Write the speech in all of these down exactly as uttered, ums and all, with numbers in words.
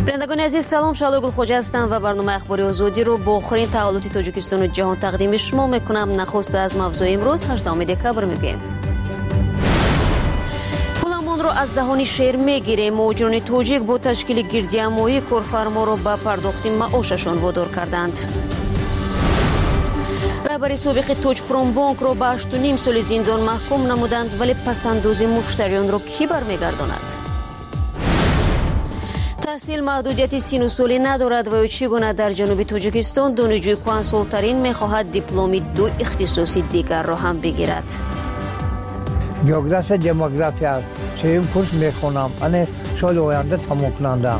بینندگان عزیز سلام، شالو گلخوجه هستم و برنامه اخباری آزادی رو با آخرین تحولات تاجیکستان و جهان تقدیم شما میکنم. نخست از موضوع امروز هشتم دکبر میگیم. پولمان رو از دهان شهر میگیریم. مهاجران تاجیک با تشکیل گردیامایی کارفرما رو به پرداخت معاششان وادار کردند. رهبر سابق توجپروم بانک رو به هشت و نیم سال زندان محکوم نمودند، ولی پسنداز مشتریان رو کی برمیگرداند؟ تحصیل محدودیت سن و سالی ندارد و چگونه در جنوب تاجیکستان دانشجوی کنسولترین میخواهد دیپلم دو اختصاصی دیگر را هم بگیرد. جغرافیا دموگرافی است. سوم کورس میخونم. من سال آینده تمام کننده‌ام.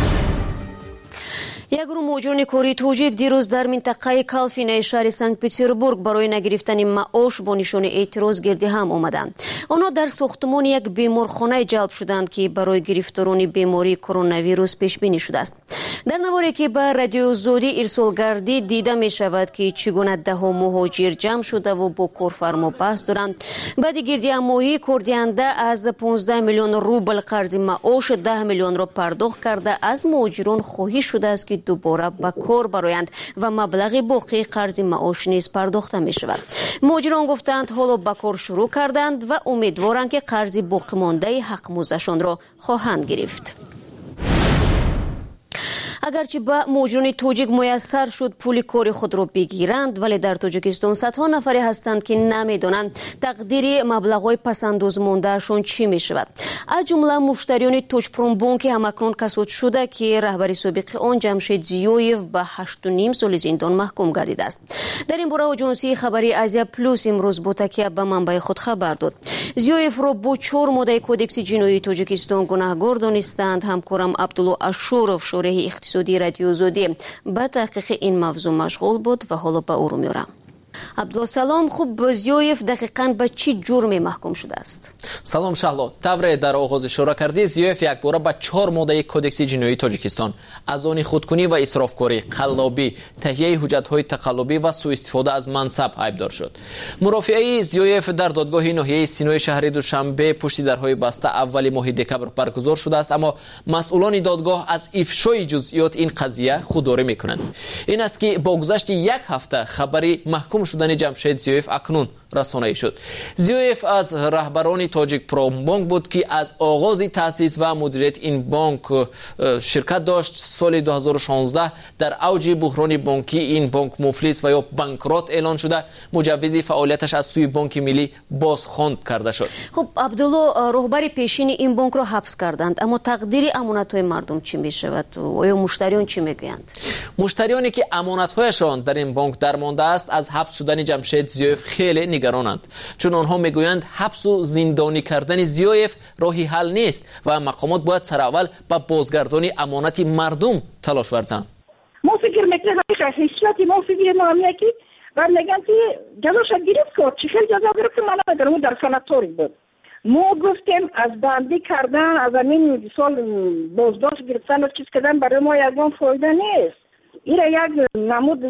یک گروه مهاجران کاری تاجیک دیروز در منطقه کالفینه شهر سنت پترزبورگ برای نگرفتن معاش با نشان اعتراض گرد هم آمدند. آنها در ساختمان یک بیمارخانه جلب شدند که برای گرفتاران بیماری کرونا ویروس پیش بینی شده است. در نواری که به رادیو زودی ارسال گردید دیده می شود که چگونه ده ها مهاجر جمع شده و با کارفرما بحث دارند. بعد گردیامایی کردینده از پانزده میلیون روبل قرض معاش ده میلیون را پرداخت کرده از مهاجران خواهش شده است که دوباره به کار برآیند و مبلغ باقی قرض معاش نیز پرداخته می شود. مهاجران گفتند حالا به کار شروع کردند و امیدوارند که قرض باقی مانده حق موزشان را خواهند گرفت. اگرچه به مهاجران تاجیک میسر شد پول کار خود را بگیرند، ولی در تاجیکستان صدها نفری هستند که نمیدانند تقدیر مبلغ‌های پسنداز ماندهشان چی می شود. از جمله مشتریان توجپروم بانک همکنون کساد شده که رهبر سابق آن جمشید زیویف به هشت و نیم سال زندان محکوم گردیده است. در این باره آژانسی خبری آزیا پلوس امروز با تکیه به منبع خود خبر داد. زیویف را با چهار ماده کودکس جنایی تاجیکستان گناهکار دانستند. همکارم عبدالله اشورов شارح اقتصادی رادیو زودی به تحقیق این موضوع مشغول بود و حالا به او رو میارم. عبدالله سلام، خوب زیویف دقیقاً به چی جرمی محکوم شده است؟ سلام شهلا، طور در آغاز اشاره کردی زیویف یک باره به چهار ماده کودکس جنایی تاجیکستان از آن خودکنی و اسرافکاری، قلابی، تهیه حجت‌های تقلبی و سوء استفاده از منصب عیبدار شد. مرافعه زیویف در دادگاه ناحیه سینوی شهر دوشنبه پشت درهای بسته اول ماه دکبر برگزار شده است، اما مسئولان دادگاه از افشای جزئیات این قضیه خودداری میکنند. این است که با گذشت یک هفته خبری محکوم شدن جمشید زیویف اکنون رسانه‌ای شد. زیویف از رهبران توجپروم بانک بود که از آغاز تأسیس و مدیریت این بانک شرکت داشت. سال دو هزار و شانزده در اوج بحران بانکی این بانک مفلس و یا بانکرات اعلان شده، مجوز فعالیتش از سوی بانک ملی بازخواند کرده شد. خب عبدالله، رهبر پیشین این بانک را حبس کردند، اما تقدیر امانت‌های مردم چی می‌شود و یا مشتریان چی میگویند؟ مشتریانی که امانت‌هایشان در این بانک درمانده است از حبس شدن جمشید زیویف خیلی نگرانند، چون آنها میگویند حبس و زندانی کردن زیویف راهی حل نیست و مقامات باید سر اول به بازگردانی امانت مردم تلاش ورزند. ما فکر میکنیم حیثیت ما فکر ما همیه که و میگن که جزاش گرفت کرد، چی خیلی جزا گرفت که من ندارم در سناتوری بود. ما گفتیم از بندی کردن از همین سال بازداشت گرفتن و چیز کردن برای ما یکان فایده نیست. این یک نمود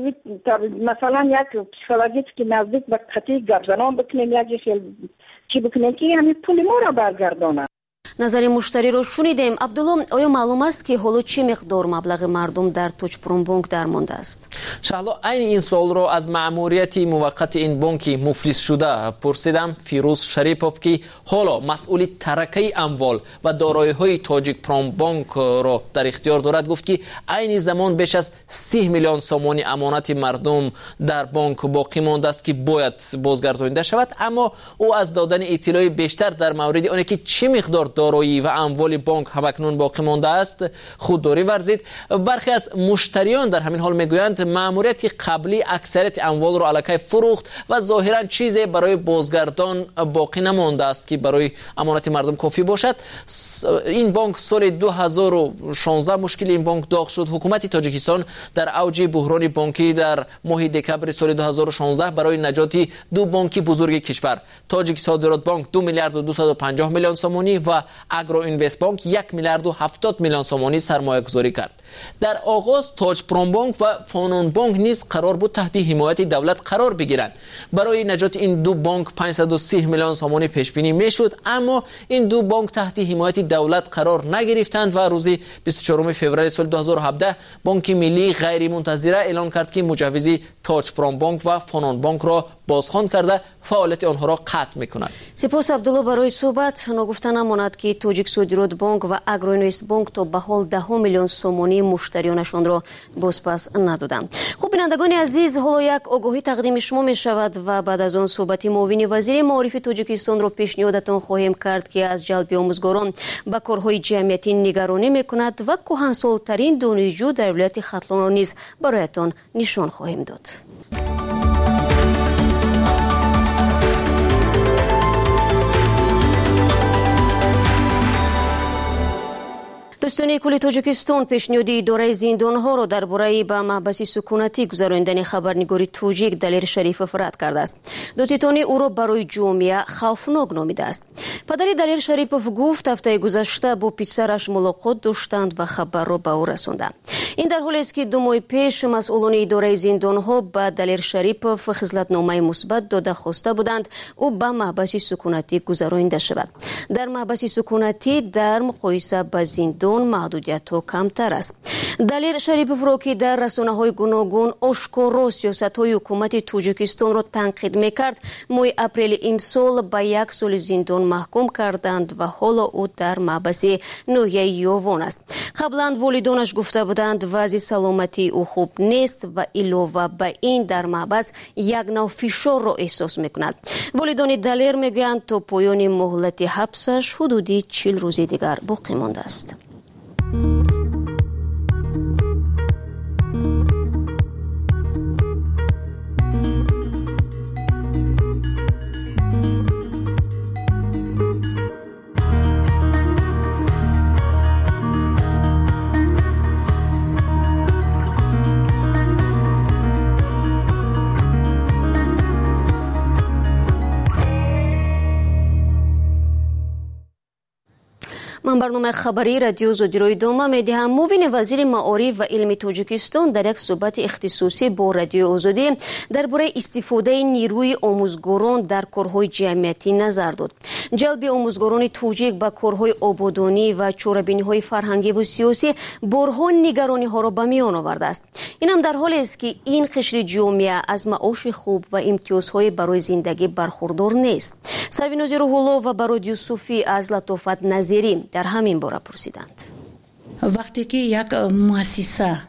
مثلا یک پسیکولوژیست که نزدیک به قطعی گردنان بکنیم، یک چی بکنیم که همین پول ما را برگردانه. نظر مشتری رو شنیدیم. عبدالله، آیا معلوم است که حالا چه مقدار مبلغ مردم در توجپروم بانک درمانده است؟ شهلا، این این سال رو از مأموریت موقت این بانک مفلس شده پرسیدم. فیروز شریپوف که حالا مسئول ترکه اموال و دارایی‌های توجپروم بانک رو در اختیار دارد گفت که این زمان بیش از سی میلیون سومانی امانت مردم در بانک باقی مانده است که باید بازگردانیده شود، اما او از دادن اطلاع بیشتر در مورد آنکه که چه مقدار دارایی و اموال بانک همکنون باقی مانده است خودداری ورزید. برخی از مشتریان در همین حال میگویند مأموریت قبلی اکثریت اموال را الکی فروخت و ظاهرا چیزی برای بازگردان باقی نمانده است که برای امانت مردم کافی باشد. این بانک سال دو هزار و شانزده مشکل این بانک داغ شد. حکومت تاجیکستان در اوج بحران بانکی در ماه دکبر سال دو هزار و شانزده برای نجات دو بانک بزرگ کشور، تاجیک صادرات بانک دو میلیارد و دویست و پنجاه میلیون سومانی و اگرو اینوست بانک یک میلیارد و هفتاد میلیون سومانی سرمایه گذاری کرد. در آغاز تاج پرام بانک و فانون بانک نیز قرار بود تحت حمایت دولت قرار بگیرند. برای نجات این دو بانک پانصد و سی میلیون سومانی پیش بینی میشد، اما این دو بانک تحت حمایت دولت قرار نگرفتند و روز بیست و چهارم فوریه سال دو هزار و هفده بانک ملی غیر منتظره اعلان کرد که مجوز تاج پرام بانک و فانون بانک را بازخوان کرده فعالیت آنها را قطع میکند. سپاس عبدالله برای صحبت. نگفته نماند که تاجیک صادرات بانک و اگرو اینوست بانک تا به حال ده میلیون سومانی مشتریانشان را بازپس ندادند. خب بینندگان عزیز، حالا یک آگاهی تقدیم شما می شود و بعد از آن صحبت معاون وزیر معارف تاجیکستان را پیشنهادتان خواهیم کرد که از جلب آموزگاران به کارهای جمعیتی نگرانی میکند و کهنسال‌ترین دانشجو در ولایت ختلان را نیز برایتان نشان خواهیم داد. دوستان کل تاجیکستان پیشنهاد اداره زندانها را درباره به محبس سکونتی گذراندن خبرنگار تاجیک دلیر شریپوف رد کرده است. دادستان او را برای جامعه خوفناک نامیده است. پدر دلیر شریپوف گفت هفته گذشته با پسرش ملاقات داشتند و خبر را به او رساندند. این در حالی است که دو ماه پیش مسئولان اداره زندانها به دلیر شریپوف خصلتنامه مثبت داده خواسته بودند او به محبس سکونتی گذرانده شود. در محبس سکونتی در مقایسه با زندان محدودیت ها کمتر است. دلیر شریپوف را که در رسانه های گوناگون آشکارا سیاست های حکومت تاجیکستان را تنقید میکرد، ماه اپریل امسال به یک سال زندان محکوم کردند و حالا او در محبس ناحیه یاوان است. قبلا والدانش گفته بودند وضع سلامتی او خوب نیست و علاوه به این در محبس یک نوع فشار را احساس میکند. والدان دلیر میگویند تا پایان مهلت حبسش حدودی چهل روز دیگر باقی مانده است. من برنامه خبری رادیو زودی رو ادامه میدهم. معاون وزیر معارف و علم تاجیکستان در یک صحبت اختصاصی با رادیو آزادی درباره استفاده نیروی آموزگاران در کارهای جمعیتی نظر داد. جلب آموزگاران تاجیک به کارهای آبادانی و چاره‌بینی‌های فرهنگی و سیاسی بارها نگرانی ها را به میان آورده است. این هم در حالی است که این قشر جامعه از معاش خوب و امتیازهای برای زندگی برخوردار نیست. سرویناز روح‌الله و براد یوسفی از لطافت نظیری در همین باره پرسیدند. وقتی که یک مؤسسه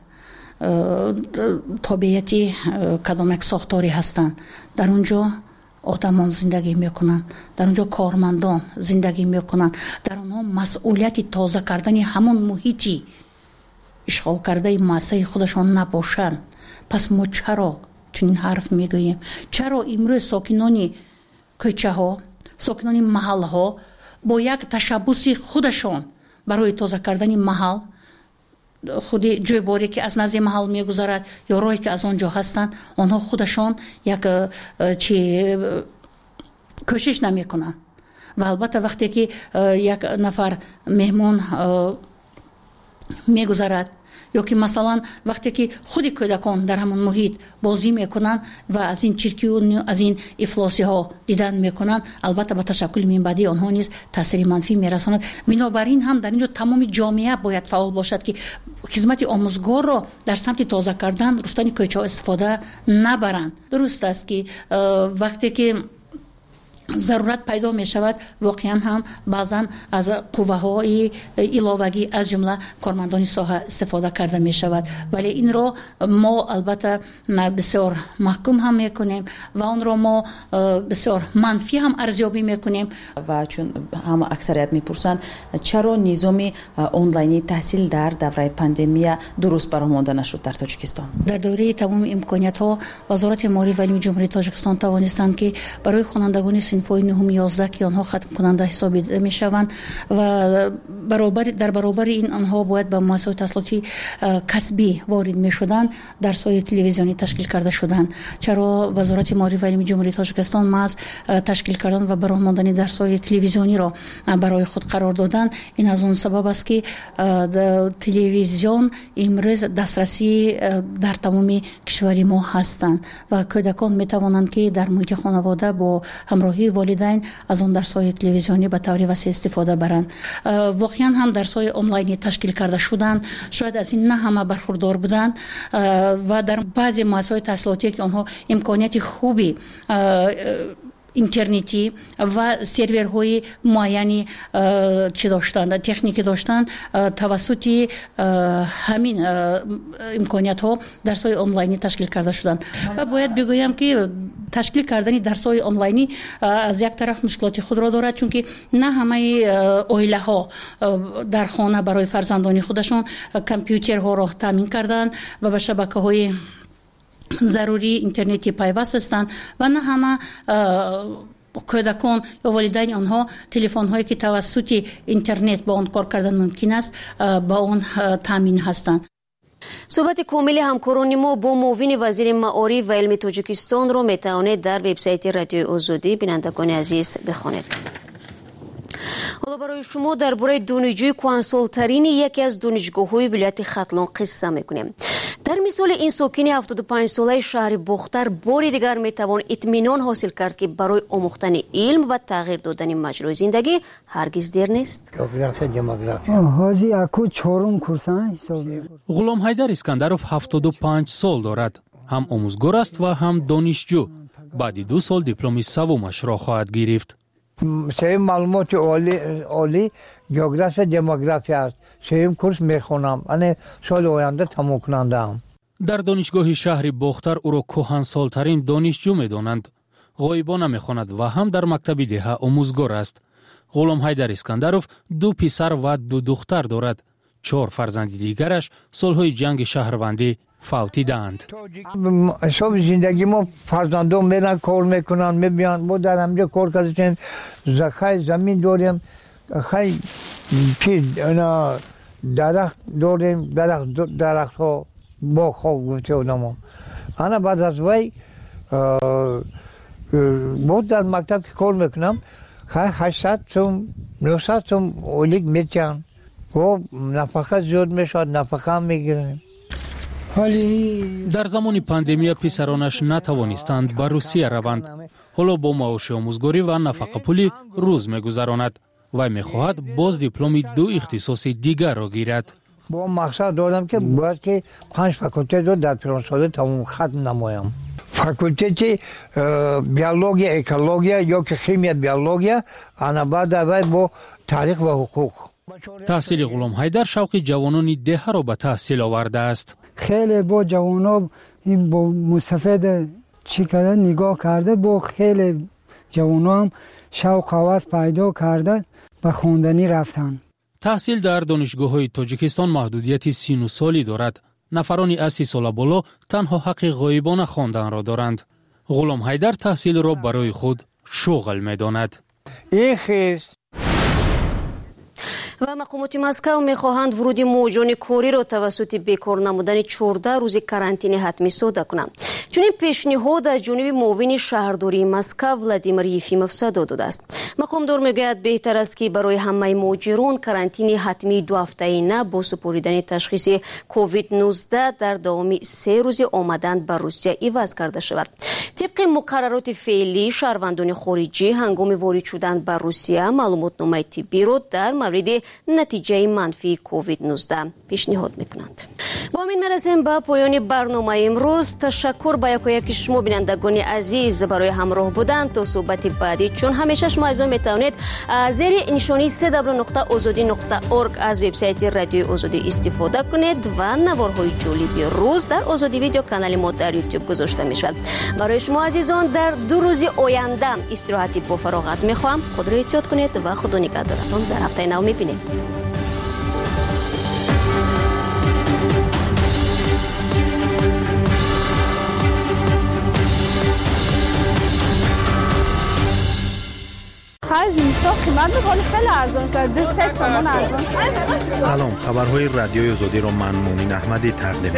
تابعیتی کدام یک ساختاری هستند، در اونجا آدمان زندگی میکنن، در اونجا کارمندان زندگی میکنن، در اونها مسئولیت تازه کردن همون محیطی اشغال کرده مؤسسه خودشان نباشند. پس ما چرا چنین حرف میگوییم؟ چرا امروز ساکنان کوچه ها، ساکنان محل ها با یک تشبوس خودشان برای تازه کردن محل، خود جویباری که از نزد محل میگذرد یا راهی که از آنجا هستند، آنها خودشان یک چی کوشش نمیکنند. و البته وقتی که یک نفر مهمان میگذرد یا که مثلا وقتی که خود کودکان در همون محیط بازی میکنن و از این چرکی و از این افلاسی ها دیدن میکنن، البته به تشکل منبعی آنها نیز تاثیر منفی میرساند. بنابراین هم در اینجا تمام جامعه باید فعال باشد که خدمت آموزگار را در سمت تازه کردن رفتن کوچه ها استفاده نبرند. درست است که وقتی که ضرورت پیدا می شود واقعا هم بعضا از قوه های علاوگی از جمله کارمندان ساحه استفاده کرده می شود، ولی این را ما البته بسیار محکوم هم می کنیم و اون را ما بسیار منفی هم ارزیابی می کنیم. و چون هم اکثریت می پرسند چرا نظام آنلاینی تحصیل در دوره پاندمی درست برآورده نشد در تاجیکستان؟ در دوره تمام امکانات ها وزارت معارف و علم جمهوری تاجیکستان توانستند که برای خوانندگان синфҳои нуҳум ёздаҳ ки онҳо хатм кунанда ҳисобида мешаванд ва баробари дар баробари ин онҳо бояд ба муассисаҳои таҳсилоти касбӣ ворид мешуданд дарсҳои телевизионӣ ташкил карда шуданд. чаро вазорати маориф ва илми ҷумҳурии тоҷикистон маҳз ташкил кардан ва бароҳ мондани дарсҳои телевизиониро барои худ қарор доданд. ин аз он сабаб аст ки телевизион имрӯз дастрасӣ дар тамоми кишвари мо ҳастанд ва кӯдакон метавонанд ки дар муҳити хонавода бо ҳамроҳии волидайн аз он дарсҳои телевизионӣ ба таври васеъ истифода баранд. воқеан ҳам дарсҳои онлайнӣ ташкил карда шуданд. шояд аз ин на ҳама бархурдор буданд ва дар баъзе муассисаҳои таҳсилотие ки онҳо имконияти хуби интернетӣ ва серверҳои муайяни чӣ доштанд, техникӣ доштанд, тавассути ҳамин имкониятҳо дарсҳои онлайнӣ ташкил карда шуданд. ва бояд бигӯям ки ташкил кардани дарсҳои онлайнӣ аз як тараф мушкилоти худро дорад, чунки на ҳамаи оилаҳо дар хона барои фарзандони худашон компютерҳоро таъмин карданд ва ба шабакаҳои зарурӣ интернети пайваст ҳастанд ва на ҳама кӯдакон ё волидайни онҳо телефонҳое ки тавассути интернет ба он кор кардан мумкин аст ба он таъмин ҳастанд. суҳбати комили ҳамкорони мо бо муовини вазири маориф ва илми Тоҷикистонро метавонед дар вебсайти радиои Озодӣ бинандагони азиз бихонед. ҳоло барои шумо дар бораи донишҷӯи кӯҳансолтарини яке аз донишгоҳҳои вилояти Хатлон қисса мекунем. дар мисоли ин сокини ҳафтоду панҷсолаи шаҳри Бохтар бори дигар метавон итминон ҳосил кард ки барои омӯхтани илм ва тағйир додани маҷрои зиндагӣ ҳаргиз дер нест. ғулом Ҳайдар Искандаров ҳафтоду панҷ сол дорад. ҳам омӯзгор аст ва ҳам донишҷӯ. баъди ду сол дипломи савумашро хоҳад гирифт. سوم معلومات عالی عالی جغرافی دموگرافی است. سوم کورس میخونم. انا سال آینده تمام کنندم. در دانشگاه شهر باختر او را کهنسالترین دانشجو می‌دانند. غایبانه می‌خواند و هم در مکتب دهه آموزگار است. غلام حیدر اسکندروف دو پسر و دو دختر دارد. چهار فرزند دیگرش سالهای جنگ شهروندی فوتیدند. حساب زندگی ما فرزندان میرن کار میکنن میبینن. ما در همجا کار کردیم. زخای زمین داریم. خیلی چیز اینا درخت داریم. درخت درخت ها با خواب گفته آدم. انا بعد از وی بود در مکتب که کار میکنم. خیلی هشتصد توم نهصد توم اولیگ میتیم. و نفقه زیاد میشد. نفقه هم میگیریم. در زمان پاندемия پسرانش نتوانستند به روسیه روند. حالا با معاش آموزگاری و نفقه پولی روز میگذراند و میخواهد باز دیپلم دو اختصاص دیگر را گیرد. با مقصد دارم که باید که پنج فاکولته رو در فرانسه تمام ختم نمایم. فاکولته بیولوژی، اکولوژی یا که شیمی بیولوژی، انا بعد با تاریخ و حقوق. تحصیل غلام حیدر شوق جوانان ده را به تحصیل آورده است. خیلی با جوانا این با مستفید چی کرده نگاه کرده، با خیلی جوانا هم شوق هوس پیدا کرده به خواندنی رفتن. تحصیل در دانشگاه‌های تاجیکستان محدودیت سی و نه سالی دارد. نفرانی از سی سال بالا تنها حق غایبانه خواندن را دارند. غلام حیدر تحصیل را برای خود شغل می‌داند. این خیز و مقامات مسکو میخواهند ورود موجان کوری را توسط بیکار نمودن چهارده روز کارانتین حتمی صادر کنند. چنین پیشنهاد از جانب معاون شهرداری مسکو ولادیمیر یفیموف صادر داده است. مقامدار میگوید بهتر است که برای همه مهاجران کارانتین حتمی دو هفته‌ای با سپردن تشخیص کووید نوزده در داوم سه روز آمدن به روسیه عوض کرده شود. طبق مقررات فعلی شهروندان خارجی هنگام وارد شدن به روسیه معلوماتنامه طبی را در مورد نتیجه منفی کووید نوزده پیشنهاد میکنند. با همین میرسیم به پایان برنامه امروز. تشکر به یکایک شما بینندگان عزیز برای همراه بودن. تا صحبت بعدی چون همیشه شما از میتوانید زیر نشانی سه دبلیو نقطه آزادی نقطه اورگ از وبسایت رادیوی آزادی استفاده کنید و نوارهای جالبی روز در آزادی ویدیو کانال ما در یوتیوب گذاشته می شود. برای شما عزیزان در دو روز آینده استراحتی با فراغت می خواهم. خود را احتیاط کنید و خدا نگهدارتان. در هفته نو می بینیم. قیمت میکنه خیلی ارزان شده، دو سه تومن ارزان شده. سلام، خبرهای رادیوی آزادی رو من مومین احمدی تقدیم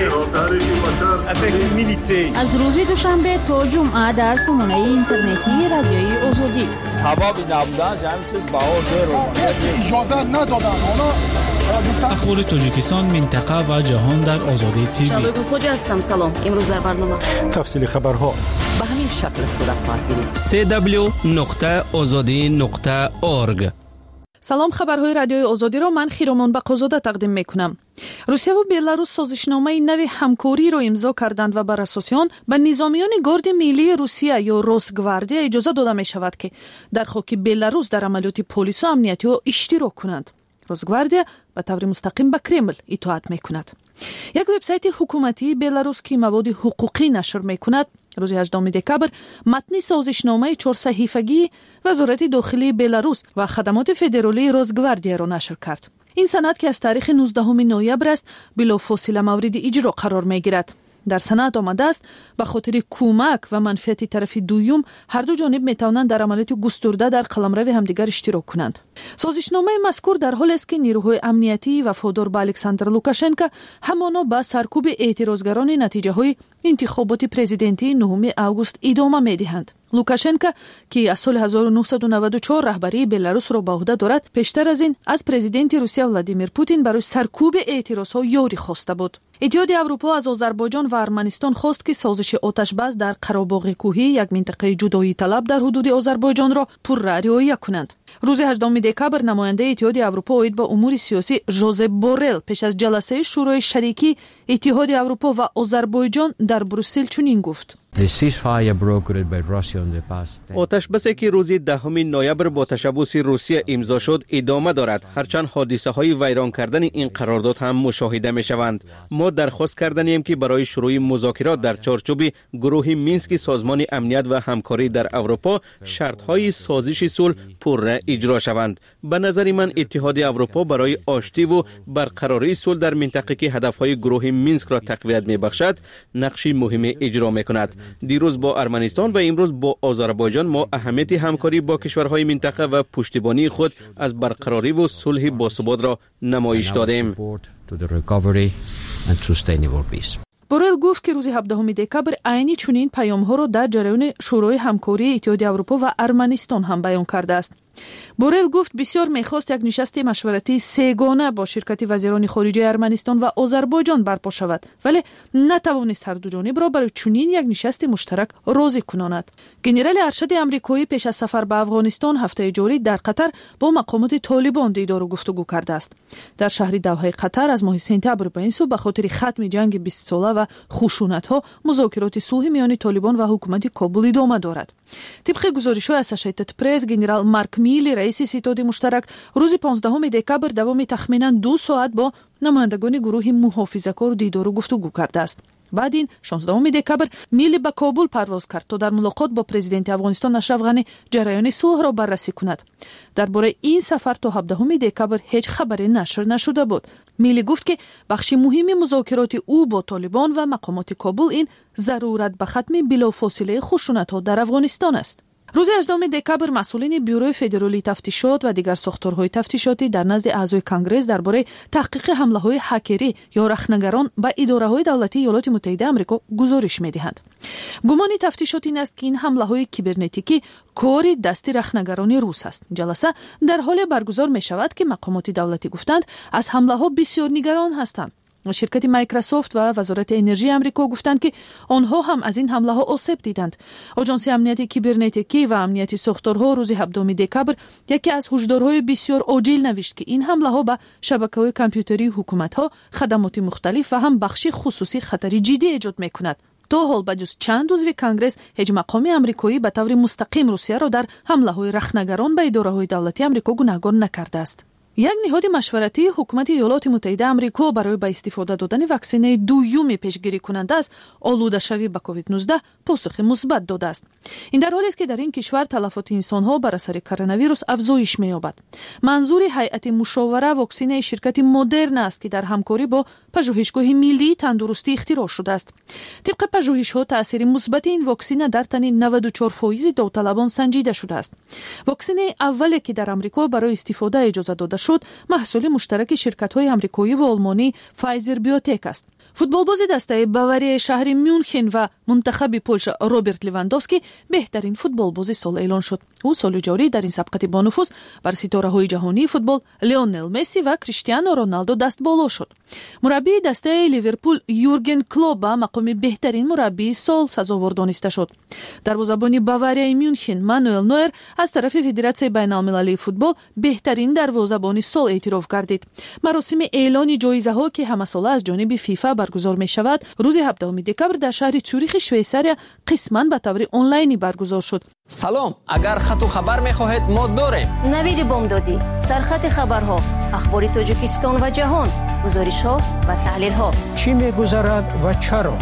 می‌کنم. از روز دوشنبه تا جمعه در سامانه اینترنتی رادیوی آزادی. حبابی نبودن جمعی چیز باور رو اجازه ندادن. اخبار تاجیکستان، منطقه و جهان در آزادی تیوی. شبگو خوش هستم. سلام. امروز در برنامه تفصیل خبرها به همین شکل صورت خواهد گرفت. سی دبلیو نقطه آزادی نقطه اورگ. سلام، خبرهای رادیوی آزادی را من خیرمان بقازاده تقدیم میکنم. روسیه و بلاروس سازشنامه نوی همکاری را امضا کردند و بر اساس آن به نظامیان گارد ملی روسیه یا روسگواردیا اجازه داده می شود که در خاک بلاروس در عملیات پلیس و امنیتی ها اشتراک کنند. روسگواردیا به طور مستقیم به کرمل اطاعت می کند. یک وبسایت حکومتی بلاروس که مواد حقوقی نشر می کند روز هجدهم دکبر متن سازشنامه چهار صحیفگی وزارت داخلی بلاروس و خدمات فدرالی روسگواردیا را نشر کرد. این سند که از تاریخ نوزدهم نوامبر است بلافاصله مورد اجرا قرار می گیرد. در سند آمده است به خاطر کمک و منفعت طرف دوم هر دو جانب می توانند در عملیات گسترده در قلمرو همدیگر اشتراک کنند. سازشنامه مذکور در حالی است که نیروهای امنیتی وفادار به الکساندر لوکاشنکو همانا به سرکوب اعتراضگران نتیجه های انتخابات پرزیدنتی نهم آگوست ادامه می دهند. لوکاشنکو که از سال هزار و نهصد و نود و چهار رهبری بلاروس را به عهده دارد، پیشتر از این از پرزیدنت روسیه ولادیمیر پوتین برای سرکوب اعتراضها یاری خواسته بود. اتحاد اروپا از آذربایجان و ارمنستان خواست که سازش آتش‌بس در قره‌باغ کوهی، یک منطقه جدایی طلب در حدود آذربایجان را پررعایت کنند. روز هجدهم دکبر نماینده اتحاد اروپا اوید با امور سیاسی ژوزپ بورل پیش از جلسه شورای شریکی اتحاد اروپا و آذربایجان در بروسل چنین گفت: آتش بسی که روز دهم نوامبر با تشبث روسیه امضا شد ادامه دارد، هرچند حادثه های ویران کردن این قرارداد هم مشاهده می شوند. ما درخواست کردنیم که برای شروع مذاکرات در چارچوب گروه مینسک سازمان امنیت و همکاری در اروپا شرط های سازش صلح پرره اجرا شوند. به نظر من اتحاد اروپا برای آشتی و برقراری صلح در منطقه که هدف های گروه مینسک را تقویت می بخشد نقشی مهم اجرا می کند. دیروز با ارمنستان و امروز با آذربایجان ما اهمیت همکاری با کشورهای منطقه و پشتیبانی خود از برقراری و صلح باثبات را نمایش دادیم. بورل گفت که روز هفدهم دکبر عینی چنین پیام‌ها را در جریان شورای همکاری اتحاد اروپا و ارمنستان هم بیان کرده است. بورل گفت بسیار می‌خواست یک نشست مشورتی سه‌گانه با شرکت وزیران خارجه ارمنستان و آذربایجان برپا شود، ولی نتوانست هر دو جانب را برای چنین یک نشست مشترک راضی کناند. ژنرال ارشد آمریکایی پیش از سفر به افغانستان هفته جاری در قطر با مقامات طالبان دیدار و گفتگو کرده است. در شهر دوحه قطر از ماه سپتامبر به این سو به خاطر ختم جنگ بیست ساله و خشونت‌ها مذاکرات صلح میان طالبان و حکومت کابل ادامه دارد. طبق گزارش‌های اسوسییتد پرس، ژنرال مارک میلی رئیس ستاد مشترک روز پانزدهم دکبر دوام تخمیناً دو ساعت با نمایندگان گروه محافظه‌کار دیدار و گفتگو کرده است. بعد این شانزدهم دکبر میلی به کابل پرواز کرد تا در ملاقات با پرزیدنت افغانستان اشرف غنی جریان صلح را بررسی کند. درباره این سفر تا هفدهم دکبر هیچ خبری نشر نشده بود. میلی گفت که بخش مهمی مذاکرات او با طالبان و مقامات کابل این ضرورت به ختم بلافاصله خشونت‌ها در افغانستان است. روز هجدهم دکبر مسئولین بیوروی فدرالی تفتیشات و دیگر ساختارهای تفتیشاتی در نزد اعضای کنگره درباره تحقیق حمله‌های هکری یا رخنگران به اداره‌های دولتی ایالات متحده آمریکا گزارش می‌دهند. گمان تفتیشات این است که این حمله‌های کیبرنتیکی کاری دست رخنگران روس است. جلسه در حال برگزار می‌شود که مقامات دولتی گفتند از حمله‌ها بسیار نگران هستند. شرکت مایکروسافت و وزارت انرژی آمریکا گفتند که آنها هم از این حمله ها آسیب دیدند. آژانس امنیتی کیبرنتیکی و امنیتی ساختارها روز هفدهم دکبر یکی از هشدارهای بسیار عاجل نوشت که این حمله ها به شبکه‌های کامپیوتری حکومت ها، خدمات مختلف و هم بخش خصوصی خطری جدی ایجاد می‌کند. تا حال به جز چند عضو کنگره هیچ مقام آمریکایی به طور مستقیم روسیه را در حمله های رخنگران به اداره‌های دولتی آمریکا گناهکار نکرده است. یک نهاد مشورتی حکومت ایالات متحده آمریکا برای به استفاده دادن واکسن دوم پیشگیری کننده است آلوده شوی به کووید نوزده پاسخ مثبت داده است. این در حالی است که در این کشور تلفات انسان ها بر اثر کرونا ویروس افزایش می‌یابد. منظور هیئت مشاوره واکسن شرکت مدرن است که در همکاری با پژوهشگاه ملی تندرستی اختراع شده است. طبق پژوهش‌ها تاثیر مثبت این واکسن در تن نود و چهار درصد داوطلبان سنجیده شده است. واکسن اولی که در آمریکا برای استفاده اجازه داده شد محصول مشترک شرکت‌های آمریکایی و آلمانی فایزر بیوتک است. فوتبالباز دسته باوری شهر میونخن و منتخب پولشا روبرت لواندوفسکی بهترین فوتبالباز سال اعلان شد. او سال جاری در این سبقت با نفوذ بر ستاره‌های جهانی فوتبال لیونل مسی و کریستیانو رونالدو دست بالا شد. مربی دسته لیورپول یورگن کلوپ به مقام بهترین مربی سال سزاوار دانسته شد. دروازه‌بان باوری میونخن مانوئل نویر از طرف فدراسیون بین‌المللی فوتبال بهترین دروازه‌بان سال اعتراف گردید. مراسم اعلان جایزه‌ها که همساله از جانب فیفا برگزار می شود روز هفدهم دکبر در شهر چوریخ شویساریا قسماً به طور آنلاینی برگزار شد. سلام، اگر خط و خبر می خواهید ما داریم. نوید بامدادی، سرخط خبرها، اخبار تاجیکستان و جهان، گزارش‌ها و تحلیل‌ها. چی می‌گذرد و چرا؟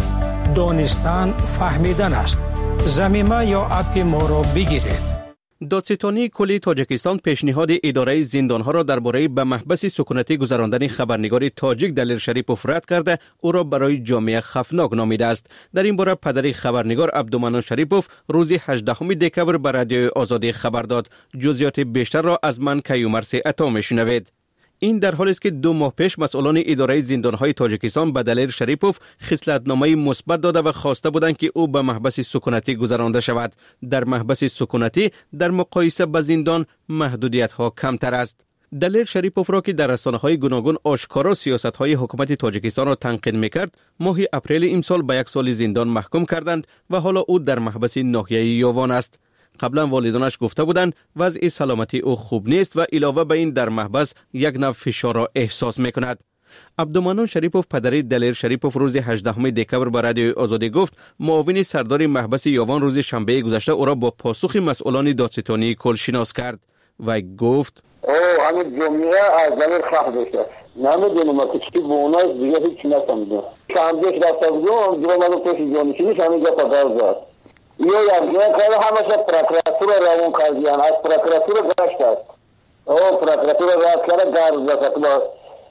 دانستن فهمیدن است. ضمیمه یا اپ ما را بگیرید. دادستانی کلی تاجیکستان پیشنهاد اداره زندانها را درباره به محبس سکونتی گذراندن خبرنگار تاجیک دلیر شریپوف رد کرده او را برای جامعه خفناک نامیده است. در این باره پدر خبرنگار عبدالمنان شریپوف روز هجدهم دکبر به رادیوی آزادی خبر داد. جزئیات بیشتر را از من کیومرث عطا میشنوید. این در حالی است که دو ماه پیش مسئولان اداره زندانهای تاجیکستان به دلیر شریپوف خصلتنامه مثبت داده و خواسته بودند که او به محبس سکونتی گذرانده شود. در محبس سکونتی در مقایسه با زندان محدودیت ها کمتر است. دلیر شریپوف را که در رسانه‌های گوناگون آشکارا سیاست‌های حکومت تاجیکستان را تنقید می‌کرد، ماه اپریل امسال به یک سال زندان محکوم کردند و حالا او در محبس ناحیه یاوان است. قبلا والدانش گفته بودند وضع سلامتی او خوب نیست و علاوه بر این در محبس یک نوع فشار را احساس میکند. عبدالمنان شریپوف پدر دلیر شریپوف روز هجدهم دکبر به رادیوی آزادی گفت معاون سردار محبس یاوان روز شنبه گذشته او را با پاسخ مسئولان دادستانی کل شناس کرد و گفت او همین جمعه از دلیر خواهد بشه. نمیدونم که چی بوناست دیگه هیچ نفهمیدم. شنبه که رفته بودم دیگه من پیش جانشینش همینجا پدر زد. یه یک جای کار همشه پروکراتور روان کردیان از پروکراتور گشت است. او پروکراتور رد کرده گرد زد.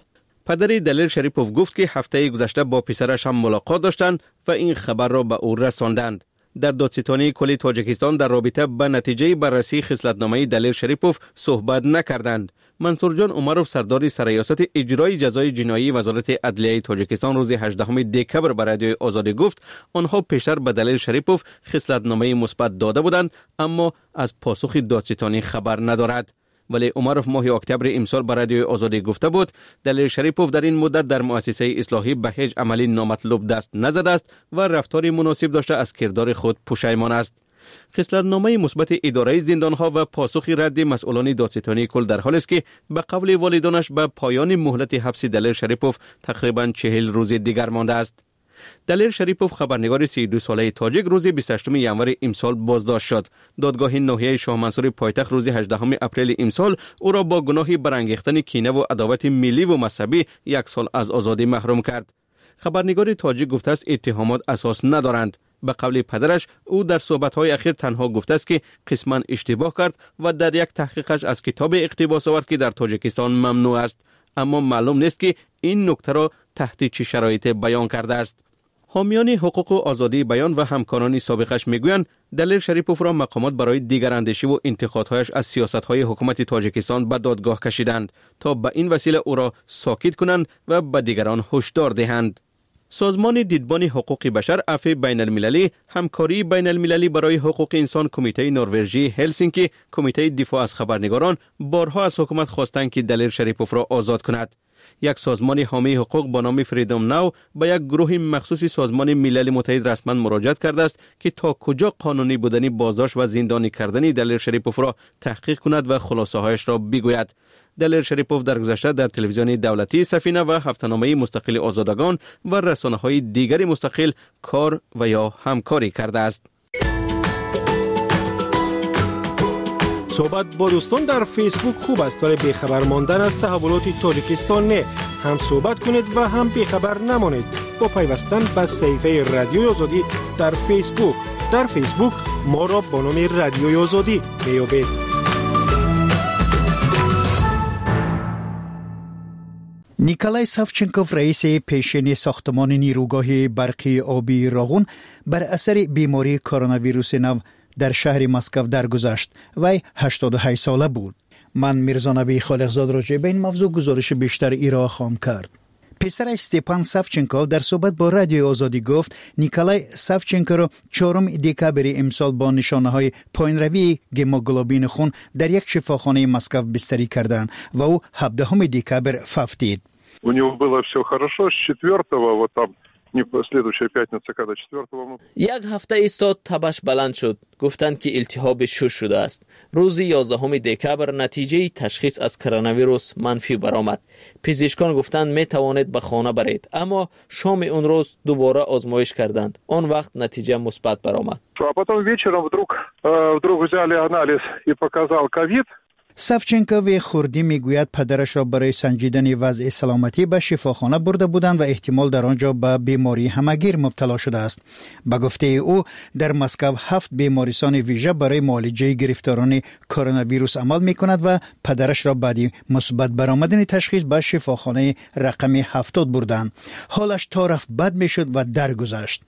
پدر دلیر شریپوف گفت که هفته گذشته با پسرش هم ملاقات داشتند و این خبر را به او رساندند. در دادستانی کلی تاجیکستان در رابطه به نتیجه بررسی خصلتنامه دلیر شریپوف صحبت نکردند. منصور جان عمروف سردار سرریاست اجرای جزای جنایی وزارت عدلیه تاجیکستان روز هجدهم دکبر به رادیوی آزادی گفت آنها پیشتر به دلیر شریپوف خصلتنامه مثبت داده بودند اما از پاسخ دادستانی خبر ندارد. ولی عمروف ماه اکتبر امسال به رادیوی آزادی گفته بود دلیر شریپوف در این مدت در مؤسسه اصلاحی به هیچ عملی نامطلوب دست نزده است و رفتاری مناسب داشته از کردار خود پشیمان است. خصلتنامه مثبت اداره زندانها و پاسخ رد مسئولان دادستانی کل در حالی است که به قول والدانش به پایان مهلت حبس دلیر شریپوف تقریبا چهل روز دیگر مانده است. دلیر شریپوف خبرنگار سی و دو ساله تاجیک روز بیست و هشتم ژانویه امسال بازداشت شد. دادگاه ناحیه شاه منصور پایتخت روز هجدهم اپریل امسال او را با گناه برانگیختن کینه و عداوت ملی و مذهبی یک سال از آزادی محروم کرد. خبرنگار تاجیک گفته است اتهامات اساس ندارند. به قول پدرش او در صحبت‌های اخیر تنها گفته است که قسماً اشتباه کرد و در یک تحقیقش از کتاب اقتباس آورد که در تاجیکستان ممنوع است، اما معلوم نیست که این نکته را تحت چه شرایطی بیان کرده است. حامیان حقوق و آزادی بیان و همکاران سابقش میگویند دلیر شریپوف را مقامات برای دیگراندیشی و انتقادهایش از سیاست‌های حکومت تاجیکستان به دادگاه کشیدند تا به این وسیله او را ساکت کنند و به دیگران هشدار دهند. سازمان دیدبان حقوق بشر عفو بین المللی، همکاری بین المللی برای حقوق انسان، کمیته نروژی هلسینکی، کمیته دفاع از خبرنگاران بارها از حکومت خواستند که دلیر شریپوف را آزاد کند. یک سازمان حامی حقوق با نام فریدم ناو به یک گروه مخصوص سازمان ملل متحد رسما مراجعه کرده است که تا کجا قانونی بودن بازداشت و زندانی کردن دلیر شریپوف را تحقیق کند و خلاصه هایش را بگوید. دلیر شریپوف در گذشته در تلویزیون دولتی سفینه و هفته‌نامه مستقل آزادگان و رسانه‌های دیگر مستقل کار و یا همکاری کرده است. صحبت با دوستان در فیسبوک خوب است ولی بیخبر ماندن از تحولات تاجیکستان نه. هم صحبت کنید و هم بیخبر نمانید با پیوستن به صفحه رادیوی آزادی در فیسبوک. در فیسبوک ما را با نام رادیوی آزادی میابید. نیکولای سافچنکوف رئیس پیشین ساختمان نیروگاه برقی آبی راغون بر اثر بیماری کرونا ویروس نو در شهر مسکو درگذشت. وی هشتاد و هشت ساله بود. من میرزا نبی خالقزاد راجع به این موضوع گزارش بیشتر ارائه خواهم کرد. پسرش استپان سافچنکوف در صحبت با رادیو آزادی گفت نیکولای سافچنکو را چهارم دکامبر امسال با نشانه‌های پایین‌روی گموگلوبین خون در یک شفاخانه مسکو بستری کردند و او هفدهم دکامبر فوتید. У него было все хорошо с четвертого, вот там не следующая пятница, когда четвертого. یک هفته ایستاد، تبش بلند شد. گفتند که التهاب شش شده است. روز یازدهم دکامبر نتیجه تشخیص از کرونا ویروس منفی برآمد. پزشکان گفتند می توانید به خانه برید، اما شام اون روز دوباره آزمایش کردند. آن وقت نتیجه مثبت برآمد. А потом вечером вдруг вдруг взяли анализ и показал ковид. سافچنکوف خوردی میگوید پدرش را برای سنجیدن وضع سلامتی به شفاخانه برده بودند و احتمال در آنجا به بیماری همگیر مبتلا شده است. به گفته او در مسکو هفت بیمارستان ویژه برای معالجه گرفتاران کرونا ویروس عمل میکند و پدرش را بعد مثبت برآمدن تشخیص به شفاخانه رقم هفتاد بردند. حالش تا رفت بد میشد و درگذشت.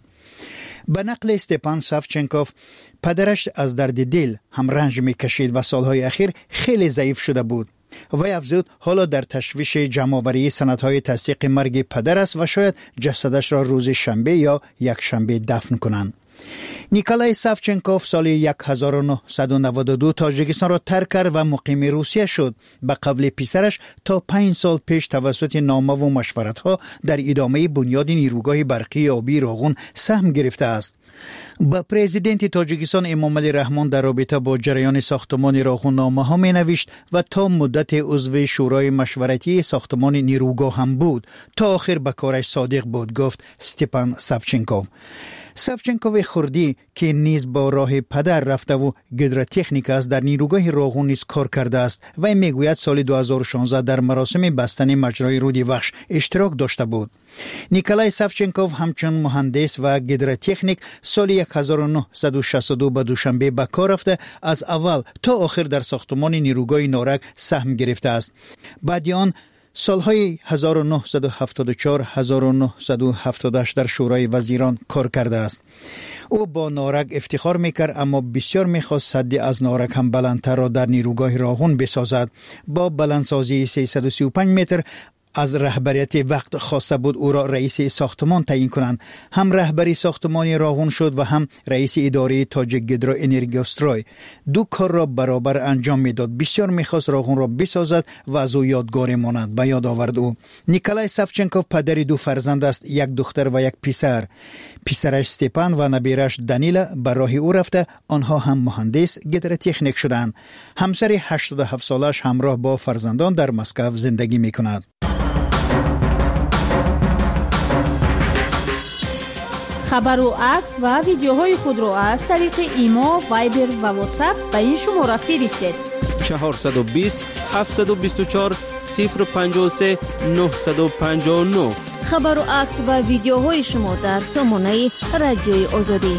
به نقل استپان سافچنکوف پدرش از درد دل هم رنج میکشید و سالهای اخیر خیلی ضعیف شده بود. وی افزود حالا در تشویش جمع‌آوری سندهای تصدیق مرگ پدر است و شاید جسدش را روز شنبه یا یک شنبه دفن کنند. نیکولای سافچنکوف سال هزار و نهصد و نود و دو تاجیکستان را ترک کرد و مقیم روسیه شد. به قبل پسرش تا پنج سال پیش توسط نامه و مشورت‌ها در ادامه بنیاد نیروگاه برقی آبی راغون سهم گرفته است. با پرزیدنت تاجیکستان امامعلی رحمان در رابطه با جریان ساختمان راغون نامه ها می نوشت و تا مدت عضو شورای مشورتی ساختمان نیروگاه هم بود. تا آخر به کارش صادق بود، گفت استپان سافچنکوف. سافچنکوف خوردی که نیز با راه پدر رفته و گیدروتکنیک است در نیروگاه راغون نیز کار کرده است و میگوید سال دو هزار و شانزده در مراسم بستن مجرای رود وخش اشتراک داشته بود. نیکولای سافچنکوف همچون مهندس و گیدروتکنیک سال هزار و نهصد و شصت و دو به دوشنبه به کار رفته از اول تا آخر در ساختمان نیروگاه نارک سهم گرفته است. بعد آن سالهای هزار و نهصد و هفتاد و چهار هزار و نهصد و هفتاد و هشت در شورای وزیران کار کرده است. او با نارک افتخار میکرد اما بسیار میخواست سدی از نارک هم بلندتر را در نیروگاه راغون بسازد. با بلندسازی سیصد و سی و پنج متر از رهبریت وقت خواسته بود او را رئیس ساختمان تعیین کنند. هم رهبری ساختمان راغون شد و هم رئیس اداره تاجیک گیدرو انرژیستروی. دو کار را برابر انجام میداد. بسیار میخواست راغون را بسازد و از او یادگاری ماند. به یاد آورد او. نیکولای سافچنکوف پدر دو فرزند است، یک دختر و یک پسر. پسرش استپان و نبیرش دانیلا به راه او رفته. آنها هم مهندس گیدروتکنیک شدند. همسر هشتاد و هفت سالش همراه با فرزندان در مسکو زندگی میکند. خبر و عکس و ویدیوهای خود را از طریق ایما، وایبر و واتساپ به این شماره فرستید. چهارصد و بیست هفتصد و بیست و چهار صفر پنجاه و سه نهصد و پنجاه و نه. خبر و عکس و ویدیوهای شما در سامانه رادیوی آزادی.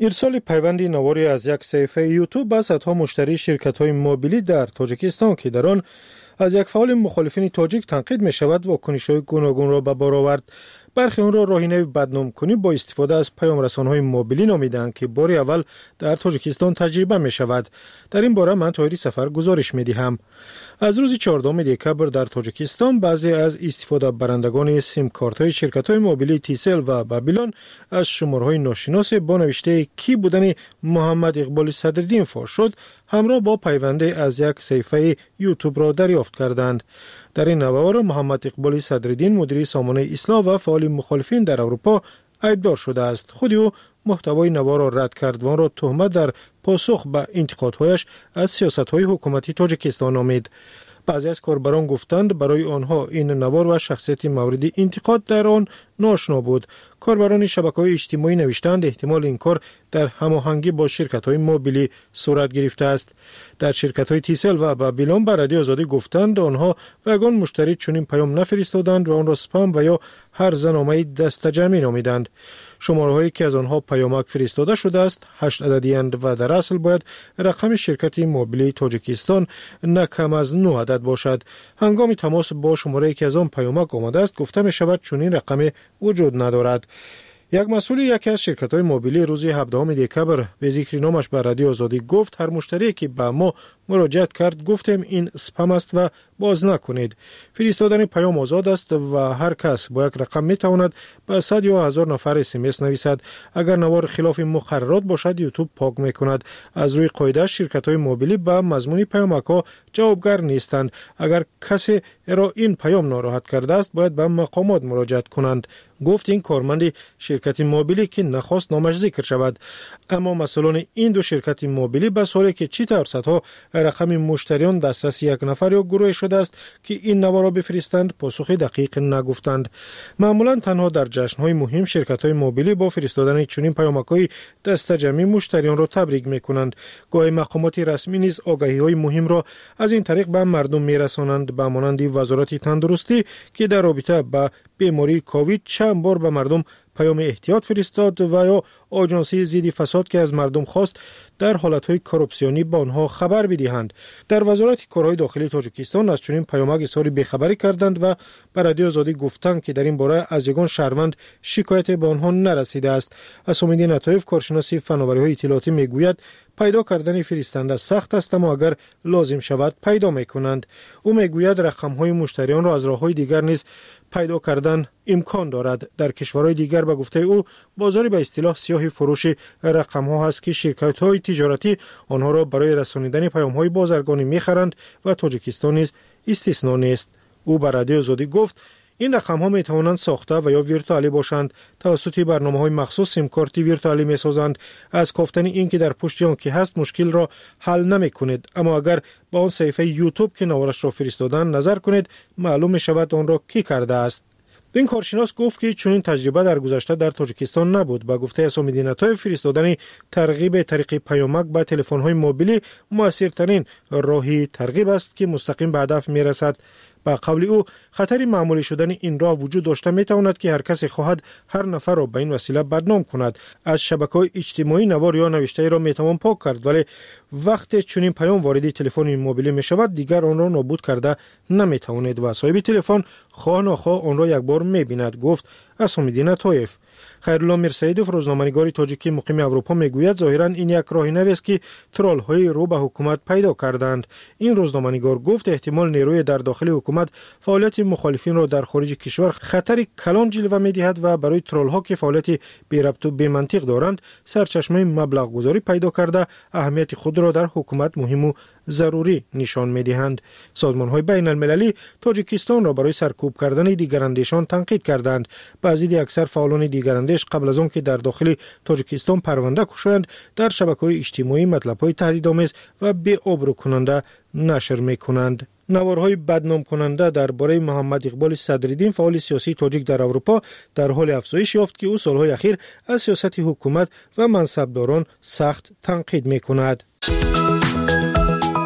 ارسال پیوند نواری از یک صفحه یوتیوب به صدها مشتری شرکت‌های موبیلی در تاجیکستان که در آن از یک فعال مخالفین تاجیک تنقید می شود واکنش‌های گوناگون را به بار آورد. برخی آن را راهینه بدنام کنی با استفاده از پیام رسان‌های موبیلی نامیدند که بار اول در تاجیکستان تجربه می شود. در این باره من طاهری سفر گزارش می دهم. از روز چهاردهم دکبر در تاجیکستان بعضی از استفاده برندگان سیم کارت های شرکت های موبیلی تیسل و بابیلون از شمارهای ناشناس با نوشته کی بودن محمد اقبال صدرالدین فاش شد همراه با پیونده از یک صفحه یوتیوب را دریافت کردند. در این نوار محمد اقبال صدرالدین مدیر سامانه اصلاح و فعال مخالفین در اروپا عیبدار شده است. خود او محتوای نوار را رد کرد و آن را تهمت در پاسخ به انتقادهایش از سیاست‌های حکومتی تاجیکستان نامید. بعضی از کاربران گفتند برای آنها این نوار و شخصیت مورد انتقاد در آن ناشنا بود. کاربران شبکه‌های اجتماعی نوشتند احتمال این کار در هماهنگی با شرکت‌های موبیلی صورت گرفته است. در شرکت‌های تیسل و بابیلون به رادیو آزادی گفتند آنها به یگان مشتری چنین پیام نفرستادند و آن را سپام و یا هر زنامه دستجمعی نامیدند. شماره‌هایی که از آنها پیامک فرستاده شده است هشت عددی اند و در اصل باید رقم شرکت موبیلی تاجیکستان نه کم از نه عدد باشد. هنگام تماس با شماره‌ای که از آن پیامک آمده است گفته می شود چنین رقمی وجود ندارد. یک مسئول یکی از شرکت‌های موبیلی روز هفدهم دکبر به ذکر نامش به رادیو آزادی گفت هر مشتری که به ما مراجعت کرد گفتیم این اسپم است و باز نکنید. فرستادن پیام آزاد است و هر کس با یک رقم میتواند به صد یا هزار نفر اس ام اس نویسد. اگر نوار خلاف مقررات باشد یوتیوب پاک میکند. از روی قاعده شرکت‌های موبیلی به مضمون پیامک‌ها جوابگر نیستند. اگر کسی را این پیام ناراحت کرده است باید به مقامات مراجعت کنند. گفت این کارمند شرکت موبیلی که نخواست نامش ذکر شود. اما مسئولان این دو شرکت موبیلی به سوالی که چی طور صدها رقم مشتریان دسترس یک نفر یا گروه شده است که این نوار را بفرستند پاسخ دقیق نگفتند. معمولا تنها در جشن‌های مهم شرکت‌های موبیلی با فرستادن چنین پیامک‌های دستجمعی مشتریان را تبریک می‌کنند. گاهی مقامات رسمی نیز آگاهی‌های مهم را از این طریق به مردم می‌رسانند. به مانند وزارت تندرستی که در رابطه با بیماری کووید چند بار به مردم پیام احتیاط فرستاد و یا آژانسی ضد فساد که از مردم خواست در حالت‌های کورپسیونی به آنها خبر بدهند. در وزارت کارهای داخلی تاجیکستان از چنین پیامک اظهار بیخبری کردند و به رادیو آزادی گفتند که در این باره از یگان شهروند شکایت به آنها نرسیده است. اسام‌الدین عطایف کارشناس فناوری‌های اطلاعاتی میگوید پیدا کردن فرستنده سخت است اما اگر لازم شود پیدا میکنند. او میگوید رقم‌های مشتریان را از راه‌های دیگر نیز پیدا کردن امکان دارد. در کشورهای دیگر به گفته او بازاری به اصطلاح سیاه فروش رقم‌ها هست که شرکت‌های تجارتی آنها را برای رسانیدن پیام‌های بازرگانی می‌خرند و تاجیکستان نیز استثنا نیست. او به رادیو آزادی گفت این رقم‌ها می‌توانند ساخته و یا ویرتوالی باشند. توسط برنامه‌های مخصوص سیم کارت ویرتوالی می‌سازند. از گفتن این که در پشت آن که هست مشکل را حل نمی‌کنید، اما اگر با آن صفحه یوتیوب که نوارش را فرستادن نظر کنید معلوم می‌شود آن را کی کرده است. این کارشناس گفت که چنین تجربه در گذشته در تاجیکستان نبود. با گفته اسام‌الدین عطایف فرستادن ترغیب طریق پیامک به تلفن‌های موبیلی موثرترین راهی ترغیب است که مستقیم به هدف می‌رسد. با قول او خطر معمولی شدن این راه وجود داشته میتواند که هر کسی خواهد هر نفر را به این وسیله بدنام کند. از شبکه‌های اجتماعی نوار یا نوشته را میتوان پاک کرد ولی وقتی چنین پیام وارد تلفن موبیلی میشود دیگر آن را نابود کرده نمیتوانید و صاحب تلفن خواه ناخواه آن را یک بار میبیند، گفت اسام‌الدین عطایف. خیرالله میرسیدوف روزنامه‌نگار تاجیکی مقیم اروپا میگوید ظاهرا این یک راه نو است که ترول‌های رو به حکومت پیدا کردند. این روزنامه‌نگار گفت احتمال نیروی در داخل حکومت فعالیت مخالفین را در خارج کشور خطر کلان جلوه می‌دهد و برای ترول‌ها که فعالیت بی ربط و بی منطق دارند سرچشمه مبلغ گذاری پیدا کرده اهمیت خود را در حکومت مهم و ضروری نشان می‌دهند. سازمان‌های بین‌المللی تاجیکستان را برای سرکوب کردن دیگراندیشان تنقید کردند. بعضی اکثر فعالان دیگراندیش قبل از آن که در داخل تاجیکستان پرونده کشند در شبکه‌های اجتماعی مطلب‌های تهدیدآمیز و بی‌آبرو کننده نشر می‌کنند. نوارهای بدنام کننده درباره محمد اقبال صدرالدین فعال سیاسی تاجیک در اروپا در حال افزایش یافت که او سالهای اخیر از سیاست حکومت و منصبداران سخت تنقید می‌کند.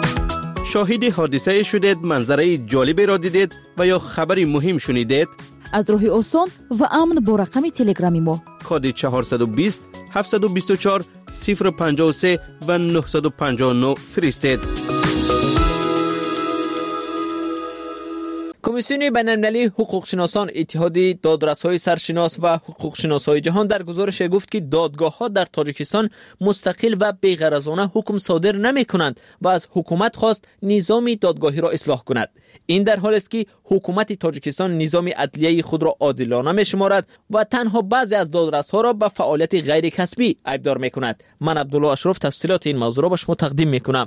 شاهد حادثه شدید، منظره جالبی را دیدید و یا خبری مهم شنیدید؟ аз роҳи осон ва амн бо рақами телеграми мо. коди чаҳорсаду бист ҳафтсаду бисту чор сифр панҷоҳу се ва нуҳсаду панҷоҳу нӯ фиристед. комиссиони байналмилалии ҳуқуқшиносон, иттиҳоди додрасҳои саршинос ва ҳуқуқшиносҳои ҷаҳон дар гузорише гуфт, ки додгоҳҳо дар Тоҷикистон мустақил ва беғаразона ҳукм содир намекунанд ва аз ҳукумат хост низоми додгоҳиро ислоҳ кунад. ин дар ҳолест, ки ҳукумати Тоҷикистон низоми адлияи худро одилона мешуморад ва танҳо баъзе аз додрасҳоро ба фаъолияти ғайрикасбӣ айбдор мекунад. ман Абдулло Ашроф тафсилоти ин мавзӯъро ба шумо тақдим мекунам.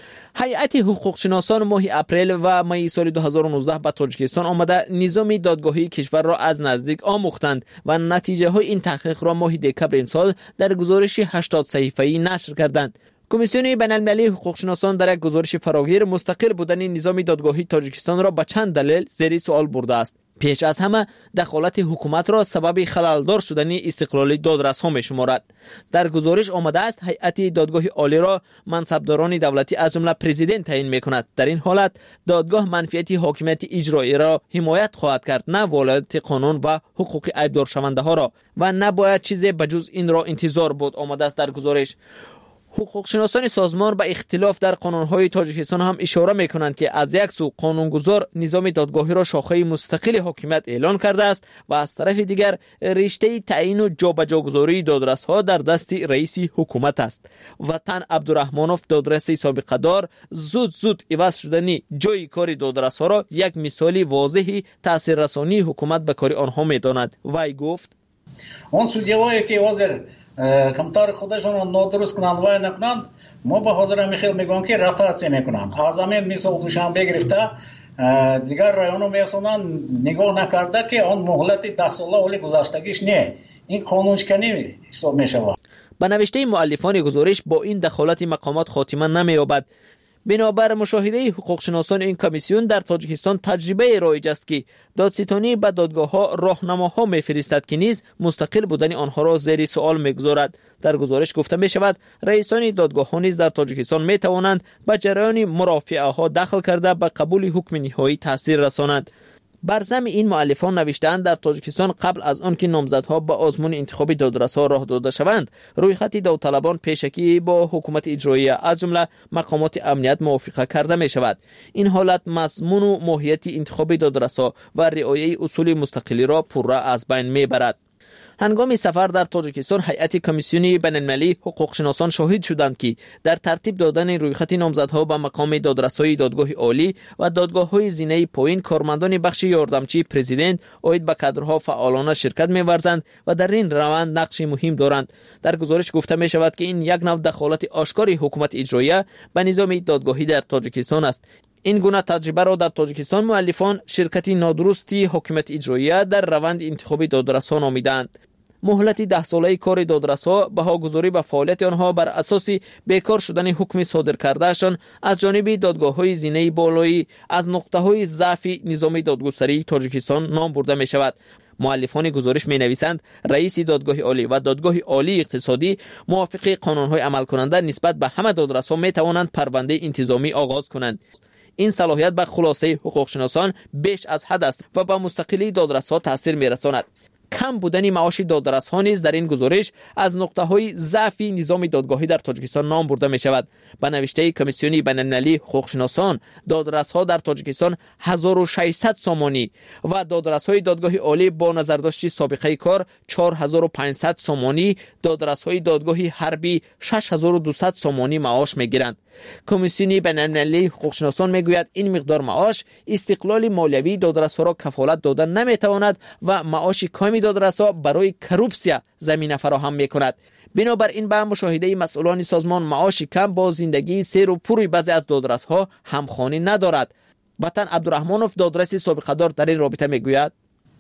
ҳайати ҳуқуқшиносон моҳи апрел ва майи соли ду ҳазору нуздаҳ ба Тоҷикистон омада низоми додгоҳии кишварро аз наздик омӯхтанд ва натиҷаҳои ин таҳқиқро моҳи декабри имсол дар гузориши ҳаштод саҳифаӣ нашр карданд. комиссиони байналмилалии ҳуқуқшиносон дар як гузориши фарогир мустақил будани низоми додгоҳии Тоҷикистонро ба чанд далел зери суол бурдааст. пеш аз ҳама дахолати ҳукуматро сабаби халалдор шудани истиқлоли додрасҳо мешуморад. дар гузориш омадааст ҳайати додгоҳи олиро мансабдорони давлатӣ аз ҷумла президент таъин мекунад. дар ин ҳолат додгоҳ манфиати ҳокимияти иҷроиро ҳимоят хоҳад кард, на волояти қонун ва ҳуқуқи айбдоршавандаҳоро, ва набояд чизе ба ҷуз инро интизор буд, омадааст дар гузориш. ҳуқуқшиносони созмон ба ихтилоф дар қонунҳои Тоҷикистон ҳам ишора мекунанд, ки аз як су қонунгузор низоми додгоҳиро шохаи мустақили ҳокимият эълон кардааст ва аз тарафи дигар риштаи таъину ҷобаҷогузории додрасҳо дар дасти раиси ҳукумат аст. Ватан Абдураҳмонов, додраси собиқадор, зуд зуд иваз шудани ҷои кори додрасҳоро як мисоли возеҳи таъсиррасонии ҳукумат ба кори онҳо медонад. Вай гуфт: он судъявое ки ҳозир камтар худашонро нодуруст кунанд вай накунанд, мо ба ҳозира михел мегӯям ки ротатсия мекунанд. аз ҳамин мисол душанбе гирифта дигар районҳо месонанд, нигоҳ накарда ки он муҳлати даҳсола оли гузаштагиш не. ин қонуншиканӣ ҳисоб мешавад. ба навиштаи муаллифони гузориш, бо ин дахолати мақомот хотима намеёбад. бинобар мушоҳидаи ҳуқуқшиносони ин комиссион дар Тоҷикистон таҷрибае роиҷ аст, ки додситонӣ ба додгоҳҳо роҳнамоҳо мефиристад, ки низ мустақил будани онҳоро зери суол мегузорад. дар гузориш гуфта мешавад, раисони додгоҳҳо низ дар Тоҷикистон метавонанд ба ҷараёни мурофиаҳо дахл карда ба қабули ҳукми ниҳоӣ таъсир расонанд. бар зами ин муаллифон навиштаанд, дар Тоҷикистон қабл аз он ки номзадҳо ба озмуни интихоби додрасҳо роҳ дода шаванд, рӯйхати довталабон пешакӣ бо ҳукумати иҷроия аз ҷумла мақомоти амният мувофиқа карда мешавад. ин ҳолат мазмуну моҳияти интихоби додрасҳо ва риояи усули мустақилиро пурра аз байн мебарад. ҳангоми сафар дар Тоҷикистон ҳайати комиссиони байналмилалии ҳуқуқшиносон шоҳид шуданд, ки дар тартиб додани рӯйхати номзадҳо ба мақоми додрасҳои додгоҳи олӣ ва додгоҳҳои зинаи поин кормандони бахши ёрдамчии президент оид ба кадрҳо фаъолона ширкат меварзанд ва дар ин раванд нақши муҳим доранд. дар гузориш гуфта мешавад, ки ин як нав дахолати ошкори ҳукумати иҷроия ба низоми додгоҳӣ дар Тоҷикистон аст. ин гуна таҷрибаро дар Тоҷикистон муаллифон ширкати нодурусти ҳокимияти иҷроия дар раванди интихоби додрасҳо номиданд. муҳлати даҳсолаи кори додрасҳо баҳогузорӣ ба фаъолияти онҳо бар асоси бекор шудани ҳукми содир кардаашон аз ҷониби додгоҳҳои зинаи болоӣ аз нуқтаҳои заъфи низоми додгустарии Тоҷикистон ном бурда мешавад. муаллифони гузориш менависанд, раиси додгоҳи олӣ ва додгоҳи олии иқтисодӣ мувофиқи қонунҳои амалкунанда нисбат ба ҳама додрасҳо метавонанд парвандаи интизомӣ оғоз кунанд. ин салоҳият ба хулосаи ҳуқуқшиносон беш аз ҳад аст ва ба мустақилии додрасҳо таъсир мерасонад. кам будани маоши додрасҳо низ дар ин гузориш аз нуқтаҳои заъфи низоми додгоҳӣ дар Тоҷикистон ном бурда мешавад. ба навиштаи комиссиони байналмилалии ҳуқуқшиносон, додрасҳо дар Тоҷикистон ҳазору шашсад сомонӣ ва додрасҳои додгоҳи олӣ бо назардошти собиқаи кор чор ҳазору панҷсад сомонӣ, додрасҳои додгоҳи ҳарбӣ шаш ҳазору дусад сомонӣ маош мегиранд. комиссиони байналмилалии ҳуқуқшиносон мегӯяд, ин миқдор маош истиқлоли молиявии додрасҳоро кафолат дода наметавонад ва маоши коми додрасҳо барои коррупсия замина фароҳам мекунад. бинобар ин ба мушоҳидаи масъулони созмон, маоши кам бо зиндагии серу пури баъзе аз додрасҳо ҳамхонӣ надорад. Ватан Абдураҳмонов, додраси собиқадор, дар ин робита мегӯяд: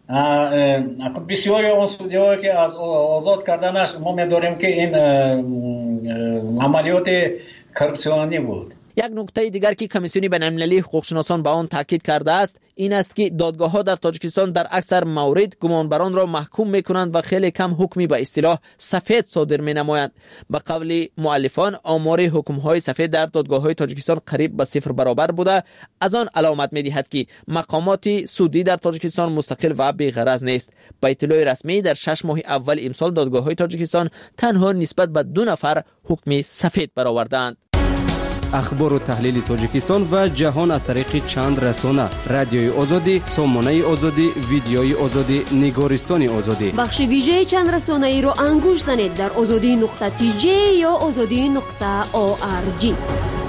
бисёри он судъяҳое ки аз озод карданаш мо медонем ки ин амалиёти коррупсионӣ буд. یک نکته دیگر که کمیسیون بین‌المللی حقوقشناسان به آن تاکید کرده است این است که دادگاه‌ها در تاجیکستان در اکثر موارد گمانبران را محکوم می‌کنند و خیلی کم حکمی به اصطلاح سفید صادر می‌نمایند. به قول مؤلفان آمار حکم‌های سفید در دادگاه‌های تاجیکستان قریب به صفر برابر بوده. از آن علامت می‌دهد که مقامات سودی در تاجیکستان مستقل و بی‌غرض نیست. به اطلاع رسمی در شش ماه اول امسال دادگاه‌های تاجیکستان تنها نسبت به دو نفر حکم سفید برآوردند. اخبار و تحلیل تاجیکستان و جهان از طریق چند رسانه: رادیوی آزادی، سامانه آزادی، ویدیوی آزادی، نگارستان آزادی. بخش ویژه چند رسانه ای رو انگوش زنید در آزادی نقطه تی جی یا آزادی نقطه او آر جی.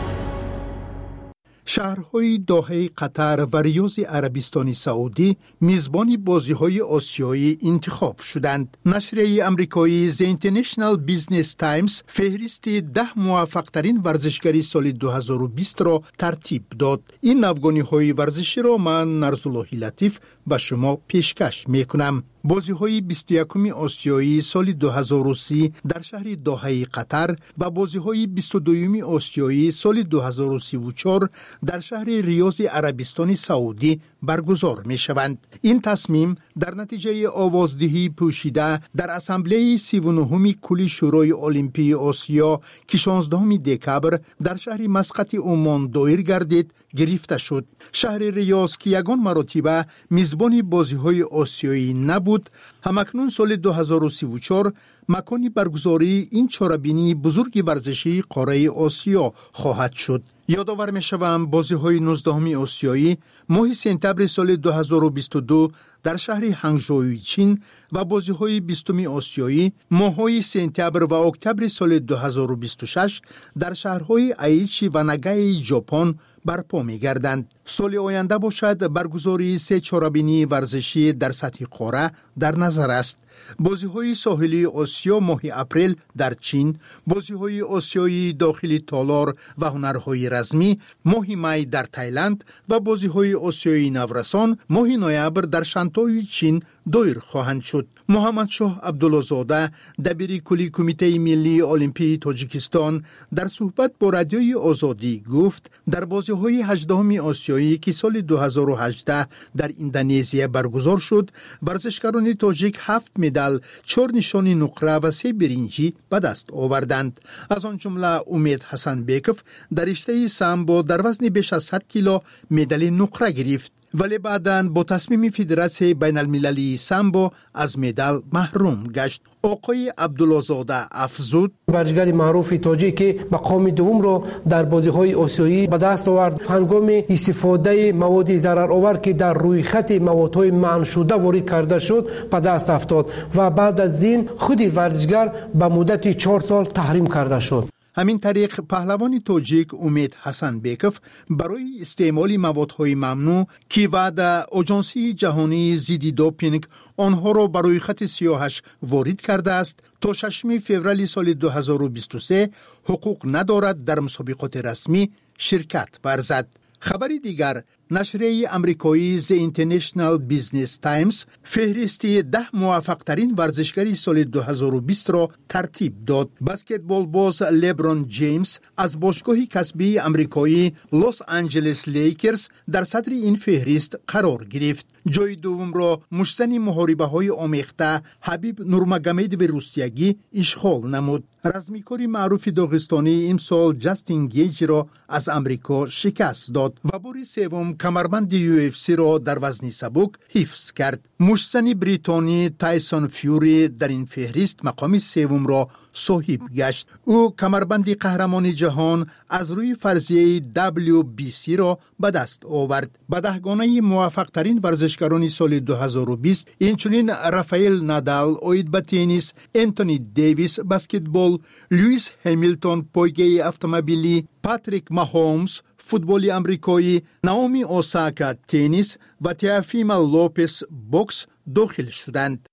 شهرهای دوحه قطر و ریاض عربستان سعودی میزبان بازی‌های آسیایی انتخاب شدند. نشریه آمریکایی The International Business Times فهرست ده موفق‌ترین ورزشکاری سال دو هزار و بیست را ترتیب داد. این نوگانی‌های ورزشی را من نرزاللهی لطیف به شما پیشکش می‌کنم. بازی‌های بیست و یکم آسیایی سال دو هزار و سی در شهر دوحه قطر و بازی‌های بیست و دوم آسیایی سال دو هزار و سی و چهار در شهر ریاض عربستان سعودی برگزار می‌شوند. این تصمیم در نتیجه آوازدهی پوشیده در اسامبله سی و نهم کل شورای المپی آسیا که شانزدهم دکبر در شهر مسقط عمان دایر گردید گرفته شد. شهر ریاض که یگان مراتبه میزبان بازی‌های آسیایی نبود، همکنون سال دو هزار و سی و چهار مکانی برگزاری این چهاربینی بزرگ ورزشی قاره آسیا خواهد شد. یادآور می‌شوم بازی‌های نوزدهم آسیایی ماه سپتامبر سال دو هزار و بیست و دو در شهر هنگژوی چین و بازی‌های بیستم آسیایی ماه‌های سپتامبر و اکتبر سال دو هزار و بیست و شش در شهرهای ایچی و ناگای ژاپن برپا می‌گردند. سال آینده باشد برگزاری سه چهاربینی ورزشی در سطح قاره در نظر است. بازی‌های ساحلی آسیا ماه اپریل در چین، بازی‌های آسیایی داخلی تالار و هنرهای رزمی ماه می در تایلند و بازی‌های آسیایی نورسان ماه نوامبر در شانتوی چین دایر خواهند شد. محمد شاه عبدالله‌زاده دبیر کلی کمیته ملی المپی تاجیکستان در صحبت با رادیوی آزادی گفت در بازی‌های هجدهم آسیایی که سال دو هزار و هجده در اندونزیا برگزار شد ورزشکاران تاجیک هفت مدال، چهار نشان نقره و سه برنجی به دست آوردند. از آن جمله امید حسن بیکوف در رشته سامبو در وزن بیش از صد کیلو مدال نقره گرفت، ولی بعداً با تصمیم فدراسیون بین المللی سامبو از مدال محروم گشت. آقای عبدالله‌زاده افزود ورزشکار معروف تاجیک مقام دوم را در بازی‌های آسیایی به دست آورد. هنگام استفاده مواد ضررآور که در روی خط موادهای منع شده وارد کرده شد به دست افتاد و بعد از این خود ورزشکار به مدت چهار سال تحریم کرده شد. همین طریق پهلوان تاجیک امید حسن بیکوف برای استعمال موادهای ممنوع که وعده آژانسی جهانی ضد دوپینگ آنها را برای خط سیاهش وارد کرده است تا ششم فوریه سال دو هزار و بیست و سه حقوق ندارد در مسابقات رسمی شرکت ورزد. خبری دیگر نشریه آمریکایی The International Business Times فهرست ده موفق ترین ورزشکاری سال دو هزار و بیست را ترتیب داد. بسکتبال باز لبرون جیمز از باشگاه کسبی آمریکایی لس آنجلس لیکرز در صدر این فهرست قرار گرفت. جای دوم را مشتن محاربه‌های آمیخته حبیب نورمگامدوف روسیایی اشغال نمود. رزمیکاری معروف داغستانی امسال جاستین گیج را از آمریکا شکست داد و بار سوم کمربند یو اف سی را در وزن سبک حفظ کرد. مشتن بریتانی تایسون فیوری در این فهرست مقام سوم را صاحب گشت. او کمربند قهرمان جهان از روی فرضیه دبلیو بی سی را به دست آورد. به دهگانه موفق ترین ورزشکاران سال دو هزار و بیست اینچنین رافائل نادال اوید به تنیس، انتونی دیویس بسکتبال، لوئیس همیلتون پایگاه اتومبیلی، پاتریک ماهومز فوتبال آمریکایی، نائومی اوساکا تنیس و تیافیما لوپس بوکس داخل شدند.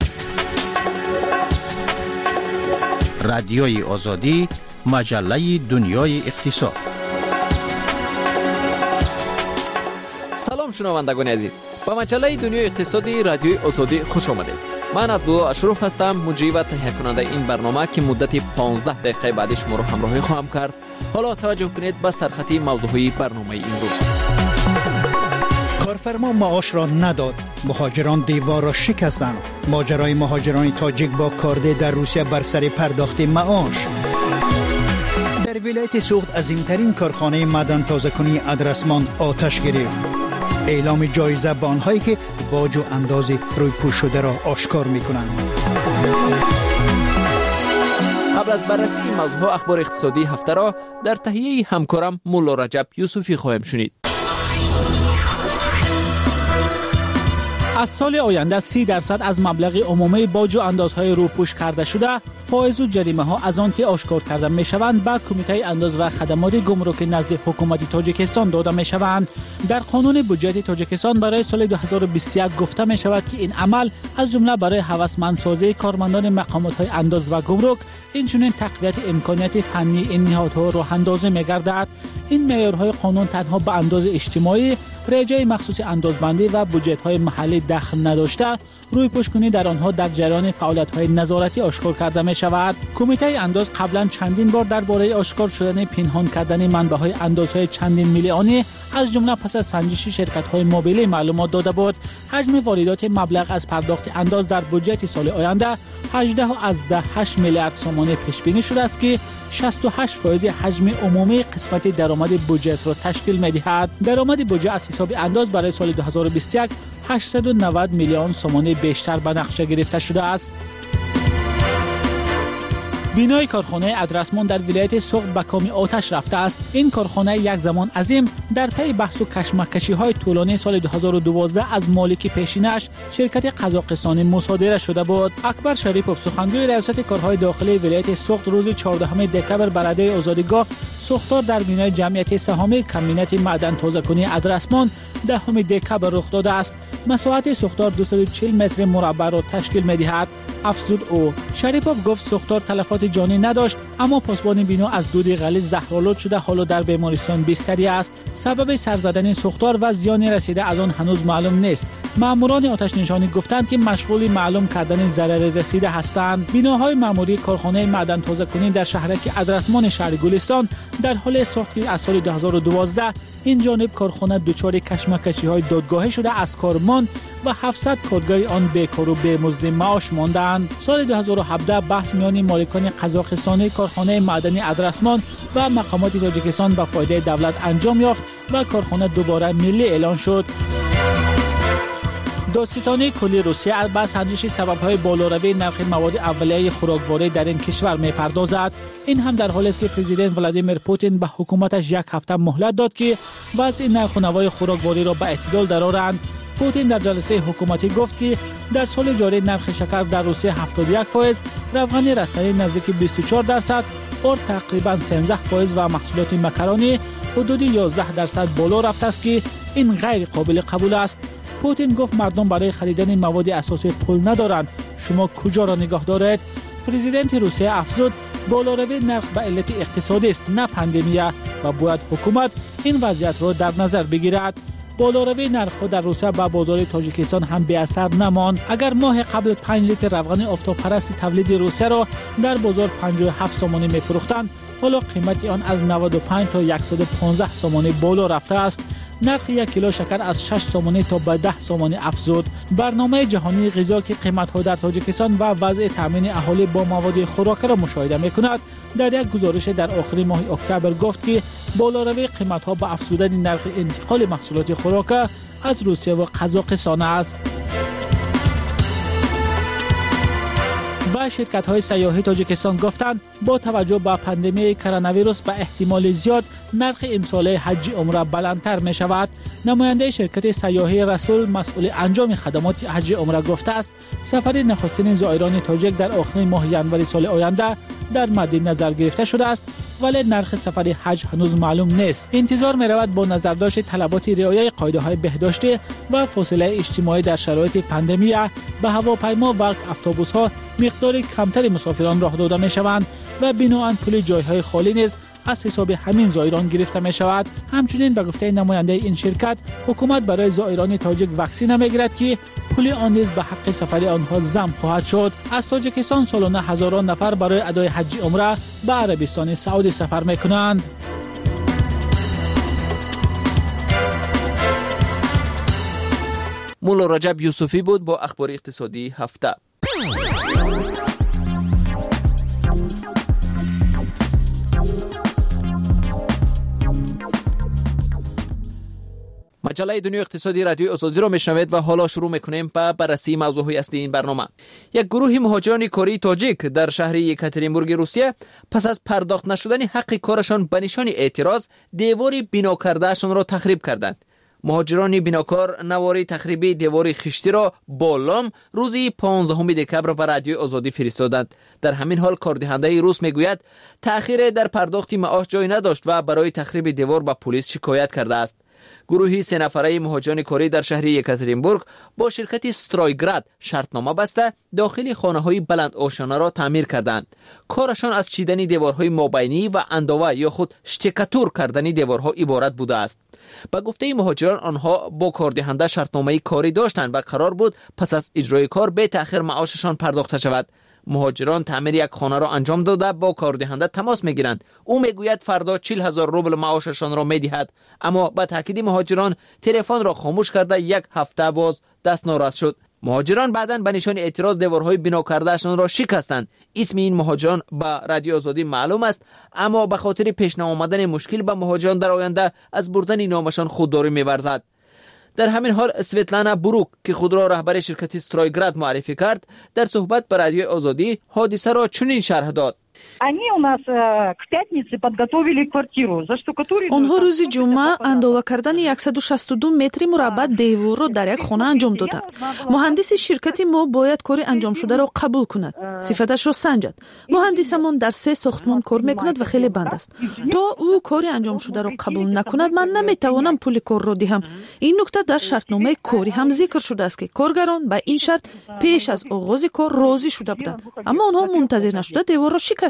رادیوی آزادی، مجله دنیای اقتصاد. سلام شنوندگان عزیز، با مجله دنیای اقتصادی رادیوی آزادی خوش آمدید. من عبدالله اشرف هستم، مجری و تهیه کننده این برنامه که مدت پانزده دقیقه بعدش شما رو همراهی خواهم کرد حالا توجه کنید به سرخطی موضوعی برنامه امروز. کارفرما معاش را نداد، مهاجران دیوار را شکستند. ماجرای مهاجران تاجیک با کارده در روسیه بر سر پرداخت معاش. در ولایت سوخت عظیمترین کارخانه معدن تازه‌کنی ادرسمان آتش گرفت. اعلام جایزه به آنهایی که باج و انداز روی پوش شده را آشکار می‌کنند. قبل از بررسی این موضوع اخبار اقتصادی هفته را در تهیه همکارم مولا رجب یوسفی خواهیم شنید. از سال آینده سی درصد از مبلغ عمومی باج و اندازهای روپوش کرده شده، فایز و جریمه ها از آن که آشکار کرده می شوند به کمیته انداز و خدمات گمرک نزد حکومت تاجیکستان داده می شوند. در قانون بودجت تاجیکستان برای سال دو هزار و بیست و یک گفته می شود که این عمل از جمله برای هوسمندسازی کارمندان مقامات های انداز و گمرک، اینچنین تقویت امکانات فنی این نهادها راه اندازی می گردد. این معیارهای قانون تنها به انداز اجتماعی، رجای مخصوص اندازبندی و بودجت‌های محلی دخل نداشته، روی پوشکنی در آنها در جریان فعالیت‌های نظارتی آشکار کرده می‌شود. کمیته انداز قبلا چندین بار درباره آشکار شدن پنهان کردن منبع‌های اندازهای چندین میلیونی از جمله پس از سنجش شرکت‌های موبیلی معلومات داده بود. حجم واردات مبلغ از پرداخت انداز در بودجت سال آینده هجده از ده هشت میلیارد سوم پیش بینی شده است که شصت و هشت درصد حجم عمومی قسمت درآمد بودجت را تشکیل می‌دهد. درآمد بودجه از حساب انداز برای سال دو هزار و بیست و یک هشتصد و نود میلیون سوم بیشتر به نقشه گرفته شده است. بینای کارخانه ادرسمان در ولایت سوخت به کام آتش رفته است. این کارخانه یک زمان عظیم در پی بحث و کشمکشی‌های طولانی سال دو هزار و دوازده از مالک پیشینش شرکت قزاقستانی مصادره شده بود. اکبر شریپوف سخنگوی ریاست کارهای داخلی ولایت سوخت روز چهاردهم دکبر برای آزادی گفت سوختار در بینای جمعیت سهامی کمینت معدن تازه‌کنی ادرسمان دهم دکبر رخ داده است. مساحت سوختار دویست و چهل متر مربع را تشکیل می‌دهد. افزود او. شریپوف گفت سوختار تلفات جانی نداشت، اما پاسبان بنا از دود غلیظ زهرآلود شده حالا در بیمارستان بستری است. سبب سر زدن سوختار و زیان رسیده از آن هنوز معلوم نیست. ماموران آتش نشانی گفتند که مشغول معلوم کردن ضرر رسیده هستند. بناهای معموری کارخانه معدن تازه‌کنی در شهرک ادرسمان شهر گلستان در حال ساخت از سال دو هزار و دوازده این جانب کارخانه دچار کشمکشی‌های دادگاهی شده از کارمان و هفتصد کارگر آن بیکار و بی‌مزد معاش ماندند. سال دو هزار و هفده بحث میان مالکان قزاقستانی کارخانه معدنی ادرسمان و مقامات تاجیکستان به فایده دولت انجام یافت و کارخانه دوباره ملی اعلان شد. دادستانی کلی روسیه با سنجش سبب‌های بالاروی نرخ مواد اولیه خوراکواری در این کشور می‌پردازد. این هم در حالی است که پرزیدنت ولادیمیر پوتین به حکومتش یک هفته مهلت داد که وضع نرخ و نوای خوراکواری را به اعتدال درآورند. پوتین در جلسه حکومتی گفت که در سال جاری نرخ شکر در روسیه هفتاد و یک درصد، روغن رستنی نزدیک بیست و چهار درصد، اور تقریباً سیزده درصد و محصولات مکرونی حدود یازده درصد بالا رفته است که این غیر قابل قبول است. پوتین گفت مردم برای خریدن مواد اساسی پول ندارند. شما کجا را نگاه دارید؟ پرزیدنت روسیه افزود بالاروی نرخ به علت اقتصادی است نه پاندمیه و باید حکومت این وضعیت را در نظر بگیرد. بالاروی نرخ‌ها در روسیه با بازار تاجیکستان هم بی اثر نماند. اگر ماه قبل پنج لیتر روغن آفتابپرست تولید روسیه را در بازار پنجاه و هفت سومانی می‌فروختند، حالا قیمت آن از نود و پنج تا صد و پانزده سومانی بالا رفته است. نرخ یک کیلو شکر از شش سومانی تا به ده سومانی افزود. برنامه جهانی غذا که قیمت‌ها در تاجیکستان و وضع تامین اهالی با مواد خوراکی را مشاهده می‌کند، در یک گزارش در آخر ماه اکتبر گفت که بالاروی قیمت‌ها با افزودن نرخ انتقال محصولات خوراکی از روسیه و قزاقستان است. و شرکت‌های سیاحی تاجیکستان گفتند با توجه به پاندمی کرونا ویروس به احتمال زیاد نرخ امسال حج عمره بلندتر می شود. نماینده شرکت سیاحی رسول مسئول انجام خدمات حج عمره گفته است سفر نخستین زائران تاجیک در آخر ماه ژانویه سال آینده در مد نظر گرفته شده است، ولی نرخ سفر حج هنوز معلوم نیست. انتظار می رود با نظرداشت طلبات رعایت قاعده‌های بهداشتی و فاصله اجتماعی در شرایط پاندمی به هواپیما و اتوبوس‌ها مقدار کمتری مسافران راه داده می شوند و بنابراین پول جایهای خالی نیز از حساب همین زائران گرفته می شود. همچنین به گفته نماینده این شرکت، حکومت برای زائران تاجیک واکسن میگیرد که پول آن نیز به حق سفر آنها ضم خواهد شد. از تاجیکستان سالانه هزاران نفر برای ادای حج عمره به عربستان سعودی سفر میکنند. مولا رجب یوسفی بود با اخبار اقتصادی هفته. مجله دنیای اقتصادی رادیو آزادی را میشنوید و حالا شروع میکنیم با بررسی موضوعی اصلی این برنامه. یک گروه مهاجران کره تاجیک در شهر یکاترینبورگ روسیه پس از پرداخت نشدن حق کارشان به نشان اعتراض دیواری بنا کردهشان را تخریب کردند. مهاجران بناکار نواری تخریبی دیواری خشتی را با لام روزی پانزدهم دکبر به رادیو آزادی فرستادند. در همین حال کاردهنده روس میگوید تأخیر در پرداخت معاش جای نداشت و برای تخریب دیوار به پلیس شکایت کرده است. گروهی سه نفره مهاجران کره در شهر یکاترینبورگ با شرکت استرایگراد شرطنامه بسته داخل خانه‌های بلند آشانه را تعمیر کردند. کارشان از چیدن دیوارهای مابینی و انداوه یا خود شتکاتور کردن دیوارها عبارت بوده است. با گفته مهاجران آنها با کاردهنده شرطنامه کاری داشتند و قرار بود پس از اجرای کار به تأخیر معاششان پرداخته شود. مهاجران تعمیر یک خانه را انجام داده با کاردهنده تماس میگیرند. او میگوید فردا چهل هزار روبل معاششان را میدهد، اما با تاکید مهاجران تلفن را خاموش کرده یک هفته باز دست ناراست شد. مهاجران بعداً به نشان اعتراض دیوارهای بنا کردهشان را شکستند. اسم این مهاجران به رادیو آزادی معلوم است، اما به خاطر پیش نیامدن مشکل به مهاجران در آینده از بردن نامشان خودداری می‌ورزد. در همین حال سویتلانا بروک که خود را رهبر شرکت استرایگراد معرفی کرد، در صحبت با رادیو آزادی حادثه را چنین شرح داد: آنها روز جمعه اندازه کردن صد و شصت و دو متر مربع دیوار را در یک خانه انجام دادند. مهندس شرکت ما باید کار انجام شده را قبول کند، صفتش را سنجد. مهندسمان در سه ساختمان کار میکند و خیلی بند است. تا او کار انجام شده را قبول نکند من نمیتوانم پول کار را دهم. این نکته در شرطنامه کاری هم ذکر شده است که کارگران به این شرط پیش از آغاز کار راضی شده بودند، اما آنها منتظر نشده دیوار را شکستند.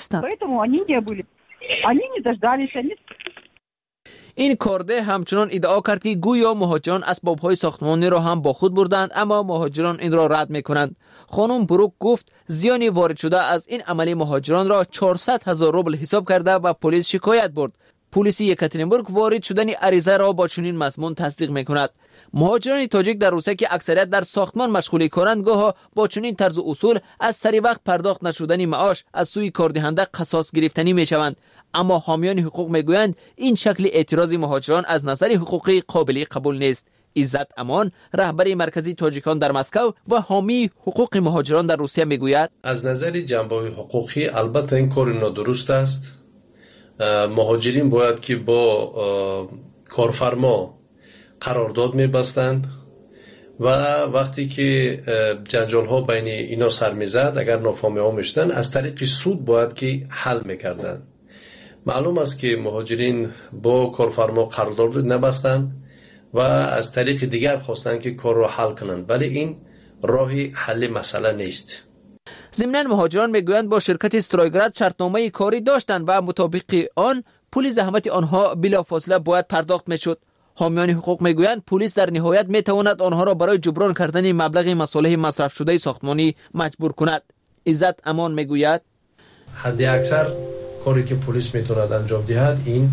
این کارده همچنان ادعا کرد که گویا مهاجران اسباب‌های ساختمانی را هم با خود بردند، اما مهاجران این را رد می‌کنند. خانم بروک گفت زیانی وارد شده از این عملی مهاجران را چهارصد هزار روبل حساب کرده و پلیس شکایت برد. پلیس یکاترینبورگ وارد شدن عریضه را با چنین مضمون تصدیق می‌کند. مهاجران تاجیک در روسیه که اکثریت در ساختمان مشغول کارند، گاه با چنین طرز اصول از سری وقت پرداخت نشدن معاش از سوی کاردهنده قصاص گرفتنی میشوند. اما حامیان حقوق میگویند این شکل اعتراض مهاجران از نظر حقوقی قابل قبول نیست. عزت امان، رهبر مرکزی تاجیکان در مسکو و حامی حقوق مهاجران در روسیه میگوید از نظر جنبه حقوقی البته این کار نادرست است. مهاجرین باید که با کارفرما قرارداد می‌بستند و وقتی که جنجال ها بین اینا سر میزد، اگر نافهمی ها میشدن از طریق سود باید که حل میکردن. معلوم است که مهاجرین با کارفرما قرارداد نبستند و از طریق دیگر خواستند که کار را حل کنند، ولی این راهی حل مسئله نیست. ضمناً مهاجران میگویند با شرکت استرایگراد شرطنامه کاری داشتند و مطابق آن پول زحمت آنها بلافاصله باید پرداخت میشد. حامیان حقوق میگویند پلیس در نهایت میتواند آنها را برای جبران کردن مبلغ مصالح مصرف شده ساختمانی مجبور کند. عزت امان میگوید حد اکثر کاری که پلیس میتواند انجام دهد این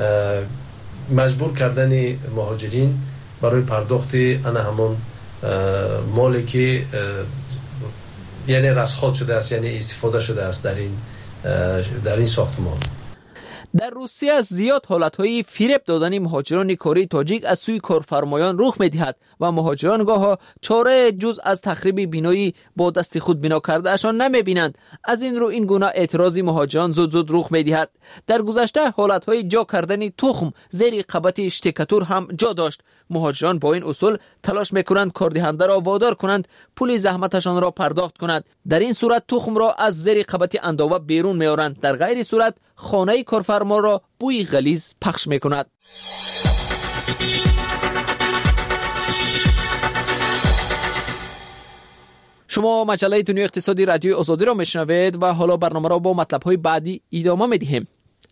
مجبور کردن مهاجرین برای پرداخت آن همان مالی که یعنی رسخات شده است، یعنی استفاده شده است در این در این ساختمان. در روسیه زیاد حالتهای فریب دادن مهاجران کره تاجیک از سوی کارفرمایان رخ می‌دهد و مهاجران گاه چاره جز از تخریب بینایی با دست خود بنا کردهشان نمی‌بینند. از این رو این گونه اعتراضی مهاجران زود زود رخ می‌دهد. در گذشته حالتهای جا کردن تخم زیر قبط شتکاتور هم جا داشت. مهاجران با این اصول تلاش می‌کنند کاردهنده را وادار کنند پول زحمتشان را پرداخت کنند. در این صورت تخم را از زیر قبط انداوه بیرون می‌آورند. در غیر صورت خانه کارفرما را بوی غلیظ پخش می‌کند. شما مجله دنیای اقتصادی رادیو آزادی را میشنوید و حالا برنامه را با مطلب‌های بعدی ادامه می‌دهیم.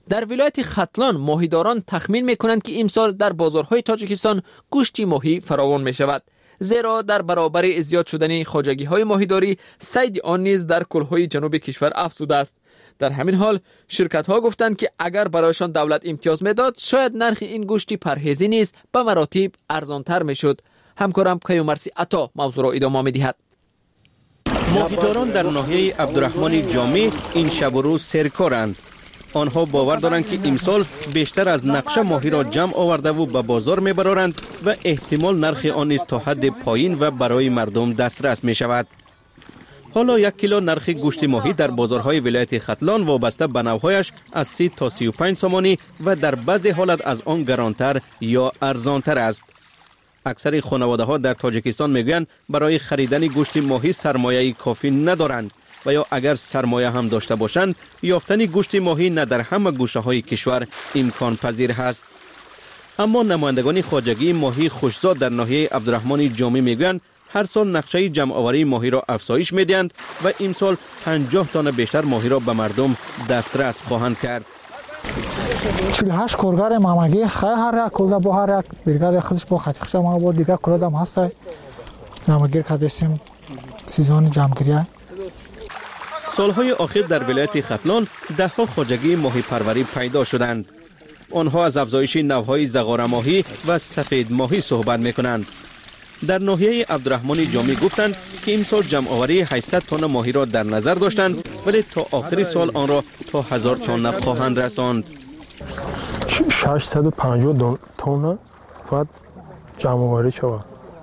در ولایت ختلان ماهیداران تخمین میکنند که امسال در بازارهای تاجیکستان گوشت ماهی فراوان می شود، زیرا در برابر زیاد شدن خواجگی های ماهیداری صید آن نیز در کلهای جنوب کشور افزوده است. در همین حال شرکت ها گفتند که اگر برایشان دولت امتیاز میداد شاید نرخ این گوشت پرهیزی نیز به مراتب ارزانتر میشد. همکارم کیومرسی عطا موضوع را ادامه میدهد. ماهیداران در ناحیه عبدالرحمن جامی این شب و روز سرکارند. آنها باور دارند که امسال بیشتر از نقشه ماهی را جمع آورده و به بازار میبرند و احتمال نرخ آن نیز تا حد پایین و برای مردم دسترس می شود. حالا یک کیلو نرخ گوشت ماهی در بازارهای ولایت ختلان وابسته به نوعهایش از سی تا سی و پنج سامانی و در بعضی حالت از آن گرانتر یا ارزانتر است. اکثر خانواده ها در تاجیکستان میگویند برای خریدن گوشت ماهی سرمایه کافی ندارند و یا اگر سرمایه هم داشته باشند یافتن گوشت ماهی نه در همه گوشه های کشور امکان پذیر است. اما نمایندگان خواجگی ماهی خوشزاد در ناحیه عبدالرحمن جامی میگویند هر سال نقشه جمع آوری ماهی را افزایش میدهند و امسال پنجاه تن بیشتر ماهی را به مردم دسترس خواهند کرد. چهل و هشت کارگر مامگی خیلی هر یک کلده با هر یک برگاد خودش با خطیخش ما با دیگه کلده هم هست جمعگیر کردیم سیزان جمعگیری. سالهای آخر در ولایت ختلان ده ها خواجگی ماهی پروری پیدا شدند. آنها از افزایش نوهای زغار ماهی و سفید ماهی صحبت میکنند. در ناحیه عبدالرحمن جامی گفتند که امسال جمع آوری هشتصد تن ماهی را در نظر داشتند ولی تا آخر سال آن را تا هزار تن خواهند رساند. ششصد و پنجاه تن باید جمع آوری شود.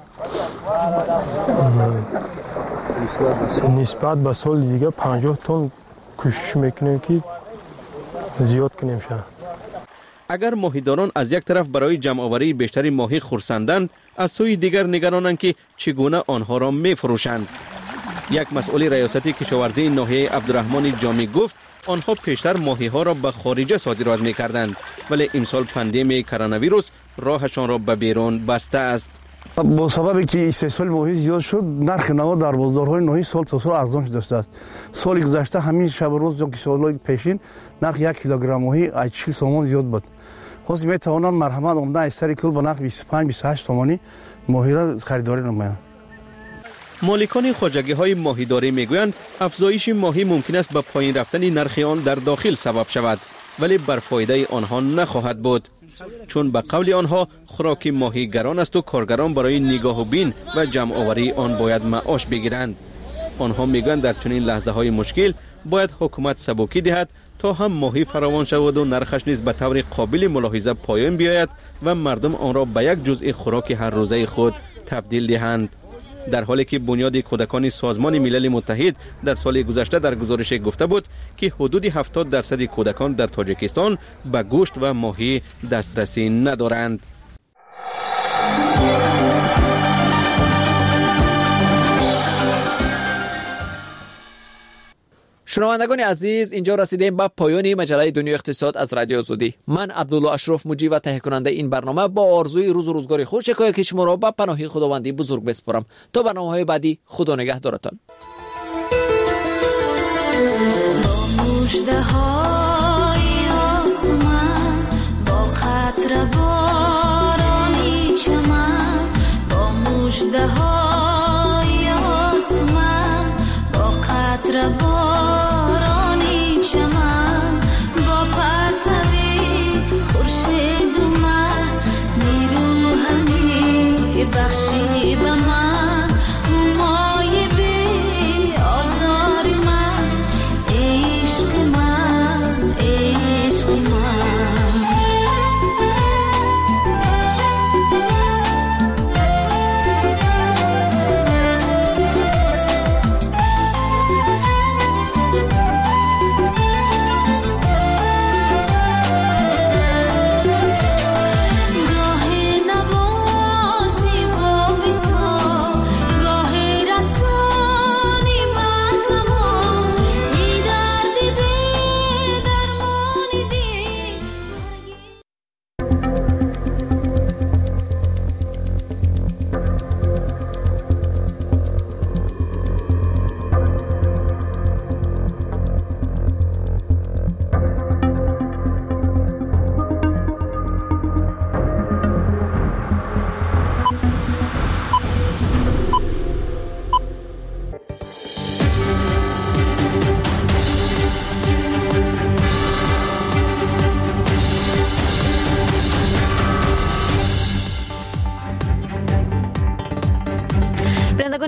نسبت به سال دیگه پنجاه تن کوشش میکنیم که زیاد کنیم شد. اگر ماهیداران از یک طرف برای جمع آوری بیشتری ماهی خرسندند، از سوی دیگر نگرانند که چگونه آنها را میفروشند. یک مسئول ریاستی کشاورزی ناحیه عبدالرحمن جامی گفت آنها پیشتر ماهی ها را به خارج صادرات میکردند ولی امسال پاندمی کرونا ویروس راهشان را به بیرون بسته است. با سببی که استحصال ماهی زیاد شد نرخ نوا در بازارهای ناحیه سال تا سال ارزان شده است. سال گذشته همین شب و روز که سالهای پیشین نرخ یک کیلوگرم ماهی چهل سومان زیاد بود. خاص می توانند مرحمت عمده از سر کل به نرخ بیست و پنج بیست و هشت تومانی ماهی را خریداری نمایند. مالکان خواجگی های ماهیداری میگویند افزایش ماهی ممکن است به پایین رفتن نرخ آن در داخل سبب شود ولی بر فایده آنها نخواهد بود، چون به قول آنها خوراک ماهی گران است و کارگران برای نگاه و بین و جمع آوری آن باید معاش بگیرند. آنها میگویند در چنین لحظه های مشکل باید حکومت سبکی دهد تا هم ماهی فراوان شود و نرخش نیز به طور قابل ملاحظه پایین بیاید و مردم آن را به یک جزء خوراک هر روزه خود تبدیل دهند. در حالی که بنیاد کودکان سازمان ملل متحد در سال گذشته در گزارش گفته بود که حدود هفتاد درصد کودکان در تاجیکستان به گوشت و ماهی دسترسی ندارند. شنوندگان عزیز، اینجا رسیدیم به پایان مجله دنیا اقتصاد از رادیو آزادی. من عبدالله اشرف مجری و تهیه کننده این برنامه با آرزوی روز و روزگار خوش که شما را به پناه خداوندی بزرگ بسپارم. تا برنامه‌های بعدی خدا نگهدارتان. بارانی چمن با پرتوی خورشید اومد نیرو همی بخشی به من مای بی آزار من عشق من عشق من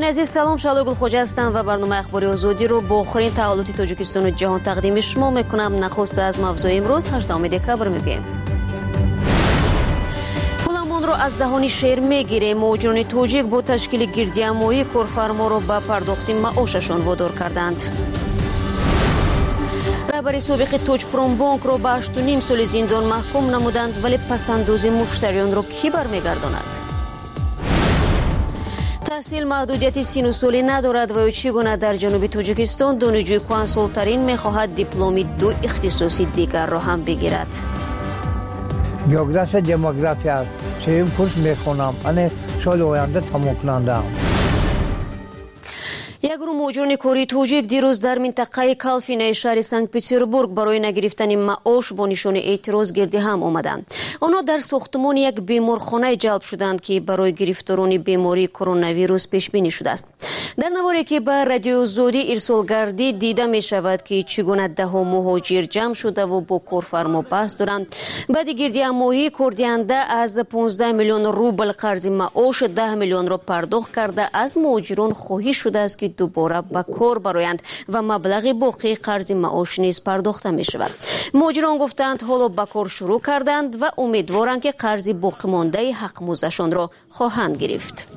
عزیز سلام، شالو گلخوجه هستم و برنامه اخباری آزادی رو با آخرین تحولات تاجیکستان و جهان تقدیم شما میکنم. نخست از موضوع امروز هشتم دکبر میگیم. پولمون رو از دهان شهر میگیریم. مهاجران تاجیک با تشکیل گردیمایی کارفرما رو به پرداخت معاششان وادار کردند. رهبر سابق توج پروم بانک رو به هشت و نیم سال زندان محکوم نمودند، ولی پسنداز مشتریان رو کی برمیگرداند؟ تحصیل محدودیت سن و سالی ندارد و چگونه در جنوب تاجیکستان دانشجوی کنسولترین میخواهد دیپلم دو اختصاصی دیگر را هم بگیرد. جغرافیا دموگرافی است. سوم کورس میخونم. من سال آینده تمام کننده‌ام. یک گروه مهاجران کاری تاجیک دیروز در منطقه کالفین شهر سنت پترزبورگ برای نگرفتن معاش با نشان اعتراض گرد هم آمدند. آنها در ساختمان یک بیمارخانه جلب شدند که برای گرفتاران بیماری کرونا ویروس پیش بینی شده است. در نواری که به رادیو زودی ارسال گردید دیده می شود که چگونه ده ها مهاجر جمع شده و با کارفرما بحث دارند. بعد گردیمایی کردینده از پانزده میلیون روبل قرض معاش ده میلیون را پرداخت کرده از مهاجران خواهش شده است که دوباره به کار برآیند و مبلغ باقی قرض معاش نیز پرداخته می شود. مهاجران گفتند حالا به کار شروع کردند و امیدوارند که قرض باقی مانده حق موزشان را خواهند گرفت.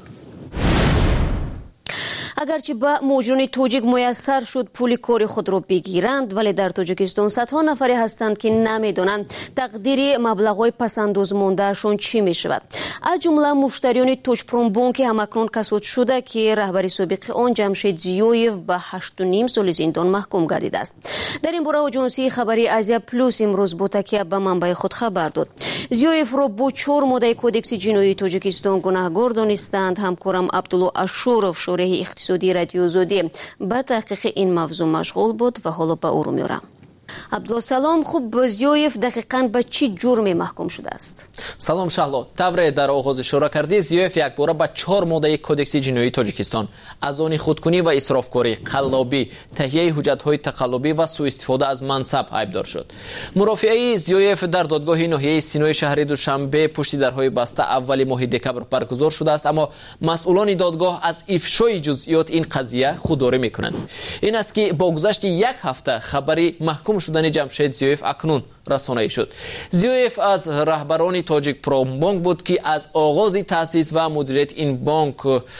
اگرچه به مهاجران تاجیک میسر شد پول کار خود را بگیرند، ولی در تاجیکستان صدها نفری هستند که نمیدانند تقدیر مبلغ‌های پسنداز ماندهشان چی می شود. از جمله مشتریان توج پروم بانک همکنون کساد شده که رهبر سابق آن جمشید زیویف به هشت و نیم سال زندان محکوم گردیده است. در این باره آژانسی خبری آزیا پلوس امروز با تکیه به منبع خود خبر داد. زیویف را با چهار ماده کدکس جنایی تاجیکستان گناهکار دانستند. همکارم عبدالله اشورف شورح اقتصادی رادیو زودی به تحقیق این موضوع مشغول بود و حالا به او رو میارم. عبدالله سلام، خوب زیویف دقیقاً به چی جرمی محکوم شده است؟ سلام شهلا، طور در آغاز شورا کردی زیویف یک باره به چهار ماده کدکس جنایی تاجیکستان از آن خودکنی و اسرافکاری، قلابی، تهیه حجت‌های تقلبی و سوء استفاده از منصب ایبدار شد. مرافعه زیویف در دادگاه ناحیه سینوی شهر دوشنبه پشت درهای بسته اول ماه دکبر برگزار شده است، اما مسئولان دادگاه از افشای جزئیات این قضیه خودداری می‌کنند. این است که با گذشت یک هفته خبری محکوم شدن جمشید زیویف اکنون رسانه‌ای شد. زیویف از رهبران تاجیک پروم بانک بود که از آغاز تأسیس و مدیریت این بانک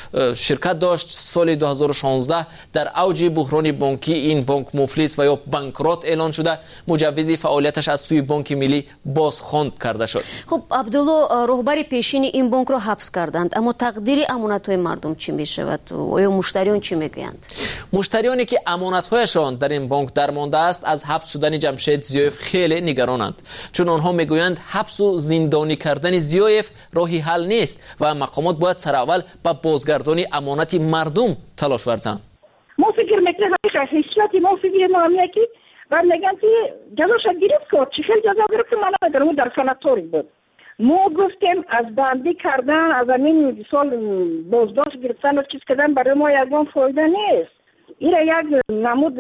شرکت داشت. سال دو هزار و شانزده در اوج بحران بانکی این بانک مفلس و یا بانکرات اعلان شده، مجوز فعالیتش از سوی بانک ملی بازخواند کرده شد. خب عبدالله، رهبر پیشین این بانک را حبس کردند، اما تقدیر امانت‌های مردم چی می‌شود؟ آیا مشتریان چی میگویند؟ مشتریانی که امانت‌هایشان در این بانک درمانده است از حبس شدن جمشید زیویف خیلی نگرانند، چون آنها میگویند حبس و زندانی کردن زیویف راهی حل نیست و مقامات باید سر اول به بازگردانی امانت مردم تلاش ورزند. ما فکر میکنیم حیثیت ما فکر ما همیه که و میگن که جزاش گرفت که چی خیلی جزا گرفت من نمیدونم در سناتوری بود. ما گفتیم از بندی کردن از این سال بازداشت گرفتن و چیز کردن برای ما یکم فایده نیست. این یک نمود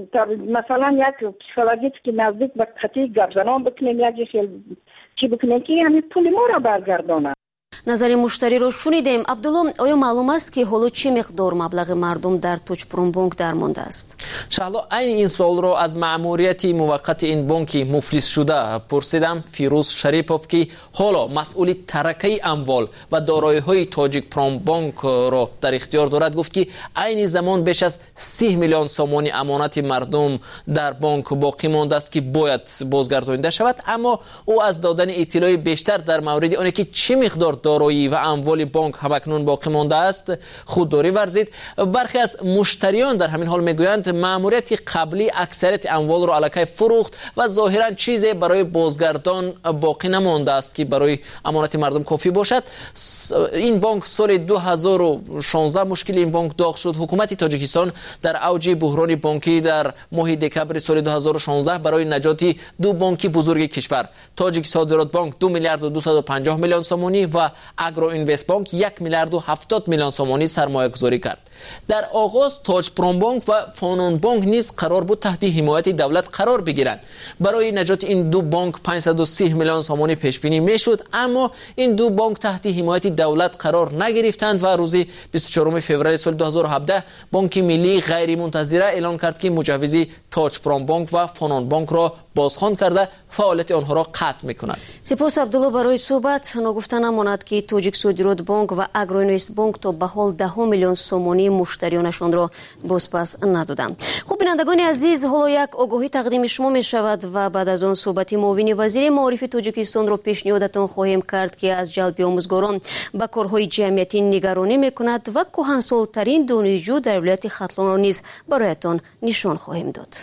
مثلا یک پسیکولوژیست که نزدیک به قطعی گرزنان بکنیم یک چی بکنیم که همین پول ما را برگردانه. نظر مشتری رو شنیدیم. عبدالله، آیا معلوم است که حالا چه مقدار مبلغ مردم در توج پروم بانک درمانده است؟ شهلا، این این سال رو از مأموریت موقت این بانک مفلس شده پرسیدم. فیروز شریپوف که حالا مسئول ترکه اموال و دارایی‌های تاجیک پروم بانک را در اختیار دارد، گفت که این زمان بیش از سی میلیون سومانی امانت مردم در بانک باقی مانده است که باید بازگردانیده شود، اما او از دادن اطلاع بیشتر در مورد آنکه که چه مقدار دارایی و اموال بانک همکنون باقی مانده است خودداری ورزید. برخی از مشتریان در همین حال میگویند مأموریت قبلی اکثریت اموال را الکی فروخت و ظاهرا چیزی برای بازگردان باقی نمانده است که برای امانت مردم کافی باشد. این بانک سال دو هزار و شانزده مشکل این بانک داغ شد. حکومت تاجیکستان در اوج بحران بانکی در ماه دکبر سال دو هزار و شانزده برای نجات دو بانک بزرگ کشور، تاجیک صادرات بانک دو میلیارد و دویست و پنجاه میلیون سومانی و اگرو اینوست بانک یک میلیارد و هفتاد میلیون سومانی سرمایه گذاری کرد. در آغاز تاج پرام بانک و فانون بانک نیز قرار بود تحت حمایت دولت قرار بگیرند. برای نجات این دو بانک پانصد و سی میلیون سومانی پیش بینی میشد، اما این دو بانک تحت حمایت دولت قرار نگرفتند و روز بیست و چهارم فوریه سال دو هزار و هفده بانک ملی غیر منتظره اعلان کرد که مجوز تاج پرام بانک و فانون بانک را بازخوان کرده فعالیت آنها را قطع میکند. سپاس عبدالله برای صحبت. نگفته نماند که توجیک صادرات بانک و اگرو اینوست بانک تا به حال ده میلیون سومانی مشتریانشان را بازپس ندادند. خب بینندگان عزیز، حالا یک آگاهی تقدیم شما می شود و بعد از آن صحبت معاون وزیر معارف تاجیکستان را پیشنهادتان خواهیم کرد که از جلب آموزگاران به کارهای جمعیتی نگرانی میکند و کهنسال‌ترین دانشجو در ولایت ختلان را نیز برایتان نشان خواهیم داد.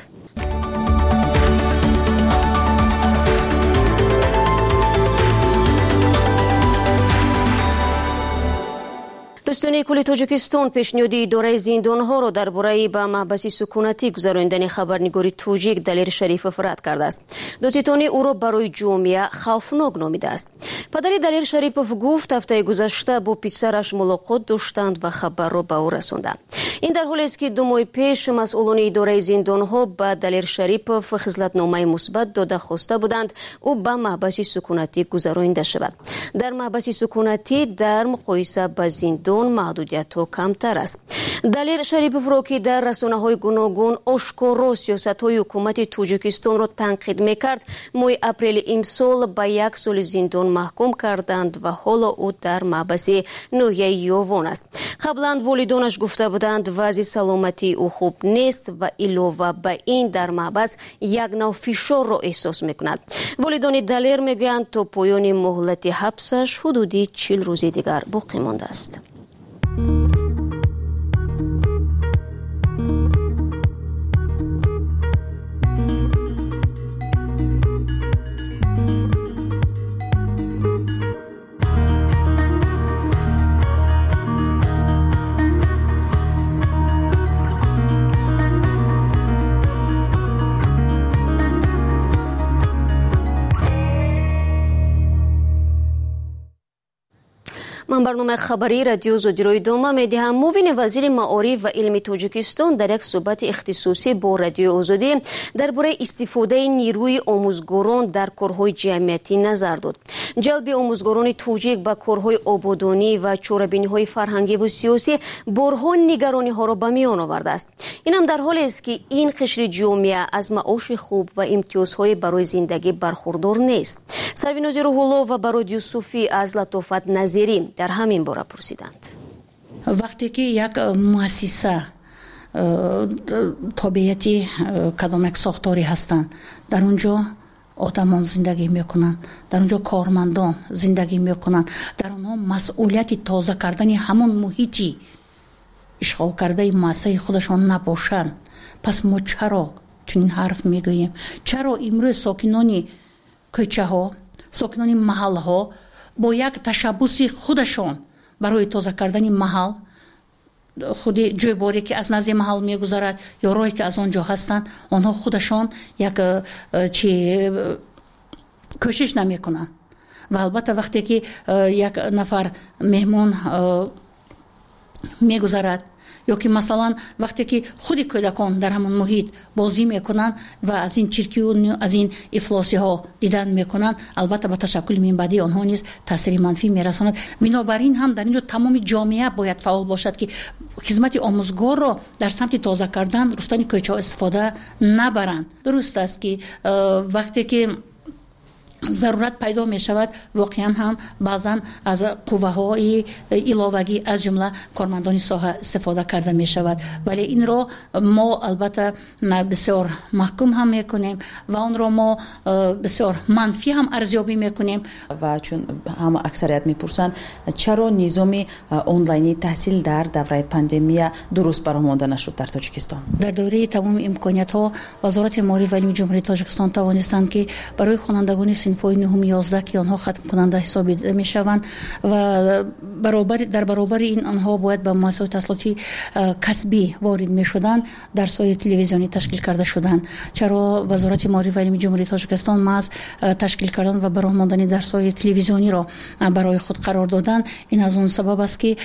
دوستان کل تاجیکستان پیشنهاد اداره زندانها را درباره به محبس سکونتی گذراندن خبرنگار توجیک دلیر شریفوف رد کرده است. دادستان او را برای جامعه خوفناک نامیده است. پدر دلیر شریفوف گفت هفته گذشته با پسرش ملاقات داشتند و خبر را به او رساندند. این در حالی است که دو ماه پیش مسئولان اداره زندانها به دلیر شریفوف خصلتنامه مثبت داده خواسته بودند او به محبس سکونتی گذرانده شود. در محبس سکونتی در مقایسه با زندان محدودیت ها کمتر است. دلیر شریفوف را که در رسانه های گوناگون آشکارا سیاست های حکومت تاجیکستان را تنقید میکرد، ماه اپریل امسال به یک سال زندان محکوم کردند و حالا او در محبس ناحیه یاوان است. قبلا والدانش گفته بودند وضع سلامتی او خوب نیست و علاوه به این در محبس یک نوع فشار را احساس میکند. والدان دلیر میگویند تا پایان مهلت حبسش حدودی چهل روز دیگر باقی مانده است. من برنامه خبری رادیو زودی رو ادامه میدهم. معاون وزیر معارف و علم تاجیکستان در یک صحبت اختصاصی با رادیو آزادی درباره استفاده نیروی آموزگاران در کارهای جمعیتی نظر داد. جلب آموزگاران توجیک به کارهای آبادانی و چاره‌بینی‌های فرهنگی و سیاسی بارها نگرانی ها را به میان آورده است. این هم در حالی است که این قشر جامعه از معاش خوب و امتیازهای برای زندگی برخوردار نیست. سرویناز روح‌الله و برادیو صوفی از لطافت نظیری در همین باره پرسیدند. وقتی که یک مؤسسه تابعیتی کدام یک ساختاری هستند، در اونجا آدمان زندگی میکنن، در اونجا کارمندان زندگی میکنن، در اونها مسئولیت تازه کردن همون محیطی اشغال کرده مؤسسه خودشان نباشند. پس ما چرا چنین حرف میگوییم؟ چرا امروز ساکنان کوچه ها، ساکنان محل ها با یک تشبوس خودشان برای تازه کردن محل، خود جویباری که از نزد محل میگذرد یا راهی که از آنجا هستند، آنها خودشان یک چی کوشش نمیکنند. و البته وقتی که یک نفر مهمان میگذرد یا که مثلا وقتی که خود کودکان در همون محیط بازی میکنن و از این چرکی و از این افلاسی ها دیدن میکنن، البته به تشکل منبعی آنها نیز تاثیر منفی میرساند. بنابراین هم در اینجا تمام جامعه باید فعال باشد که خدمت آموزگار را در سمت تازه کردن رستن کوچه ها استفاده نبرند. درست است که وقتی که ضرورت پیدا می شود واقعا هم بعضا از قوه های علاوگی از جمله کارمندان ساحه استفاده کرده می شود، ولی این را ما البته بسیار محکوم هم می کنیم و اون را ما بسیار منفی هم ارزیابی می کنیم. و چون هم اکثریت می پرسند چرا نظام آنلاینی تحصیل در دوره پاندمی درست برآورده نشد در تاجیکستان؟ در دوره تمام امکانات ها وزارت معارف و علم جمهوری تاجیکستان توانستند که برای خوانندگان صنف‌های نهم یازده که آنها ختم کننده حساب دیده میشوند و برابر در برابر این آنها باید به مؤسسات تحصیلاتی کسبی وارد میشدند درس‌های تلویزیونی تشکیل کرده شدند. چرا وزارت معارف و علم جمهوری تاجیکستان محض تشکیل کردن و برای ماندن درس‌های تلویزیونی را برای خود قرار دادن؟ این از اون سبب است که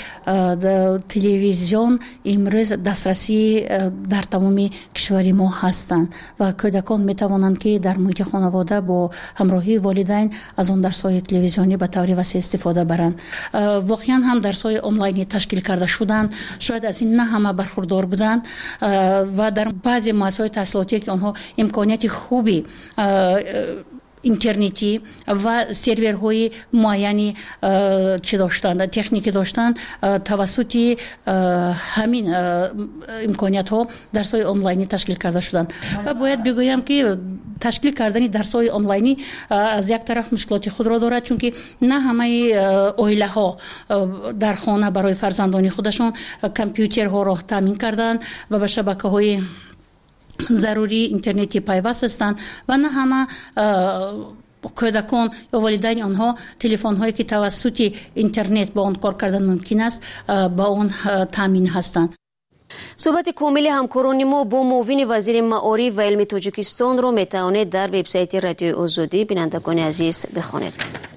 تلویزیون امروز دسترسی در تمام کشور ما هستند و کودکان می توانند که در محیط خانواده با همراهی والدین از اون درس‌های تلویزیونی به طور وسیع استفاده برند. واقعا هم درس‌های آنلاینی تشکیل کرده شدند، شاید از این نه همه برخوردار بودند و در بعضی مؤسسات تحصیلاتی که آنها امکانات خوبی اینترنتی و سرورهای معینی چه داشتند، تکنیکی داشتند، توسط همین امکانات ها درس‌های آنلاینی تشکیل کرده شدند و باید بگویم که تشکیل کردن درس‌های آنلاینی از یک طرف مشکلات خود را دارد، چون که نه همه عائله ها در خانه برای فرزندان خودشان کامپیوترها را تامین کردند و به شبکه‌های ضروری اینترنتی پیوست هستند و نه همه کودکان یا والدین آنها تلفن هایی که توسط اینترنت با آن کار کردن ممکن است با آن تامین هستند. صحبت کامل همکاران ما با معاون وزیر معارف و علم تاجیکستان را میتوانید در وبسایت رادیو آزادی بینندگان عزیز بخوانید.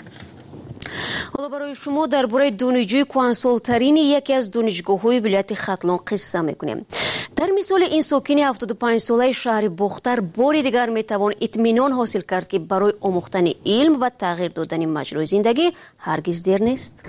حالا برای شما درباره دانشجوی کهنسال‌ترین یکی از دانشگاه‌های ولایت ختلان قصه می‌کنیم. در مثال این ساکن هفتاد و پنج ساله شهر باختر بار دیگر میتوان اطمینان حاصل کرد که برای آموختن علم و تغییر دادن مجرای زندگی هرگز دیر نیست.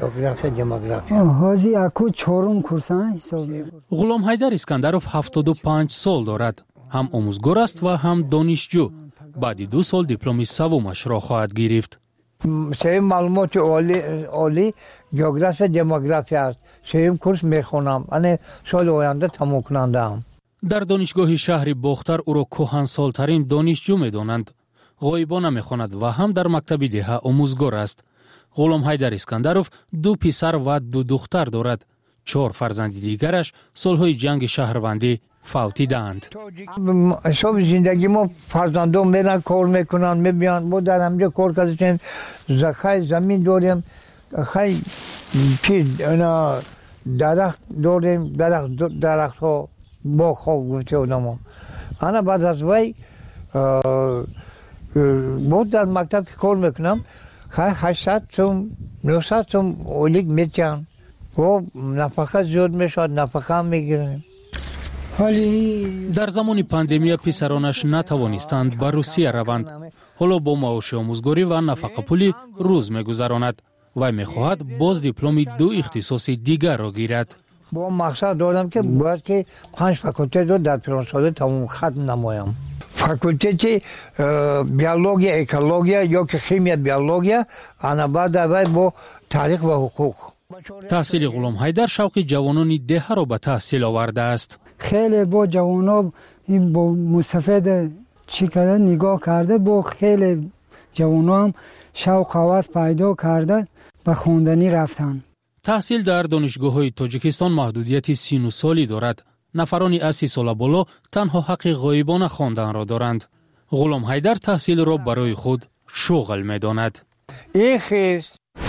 حاضی اکو چهارم کورسان حسابی. غلام حیدر اسکندرов هفتاد و پنج سال دارد. هم آموزگار است و هم دانشجو. بعد دو سال دیپلم سومش را خواهد گرفت. سیم معلومات عالی عالی جغرافی دموگرافی است. سیم کورس میخونم. انا سال آینده تمام کنندم. در دانشگاه شهر باختر او را کهنسال‌ترین دانشجو میدانند. غایبانه میخواند و هم در مکتب دهه آموزگار است. غلام حیدر اسکندرov دو پسر و دو دختر دارد. چهار فرزند دیگرش سالهای جنگ شهروندی فوتیدند. حساب زندگی ما فرزندان میرن کار میکنن میبیان. ما در همجا کار کردیم. زخای زمین داریم. خیلی چیز اینا درخت داریم. درخت درخت ها با خواب گفته آدم. انا بعد از وی بود در مکتب که کار میکنم. خیلی هشتصد توم نهصد توم اولیگ میتیم. و نفقه زیاد میشد. نفقه هم میگیریم. در زمان پاندمی پسرانش نتوانستند به روسیه روند. حالا با معاش آموزگاری و نفقه پولی روز میگذراند و میخواهد باز دیپلم دو اختصاص دیگر را گیرد. با مقصد دارم که باید که پنج فاکولته رو در فرانسه تمام ختم نمایم. فاکولته بیولوژی، اکولوژی یا که شیمی بیولوژی، انا بعد با تاریخ و حقوق. تحصیل غلام حیدر شوق جوانان دهه را به تحصیل آورده است. خیلی با جوانا این با مستفید چی کرده نگاه کرده، با خیلی جوانا هم شوق هوس پیدا کرده به خواندنی رفتن. تحصیل در دانشگاه‌های تاجیکستان محدودیت سی و نه سالی دارد. نفرانی از سی سال بالا تنها حق غایبانه خواندن را دارند. غلام حیدر تحصیل را برای خود شغل می‌داند. این خیلی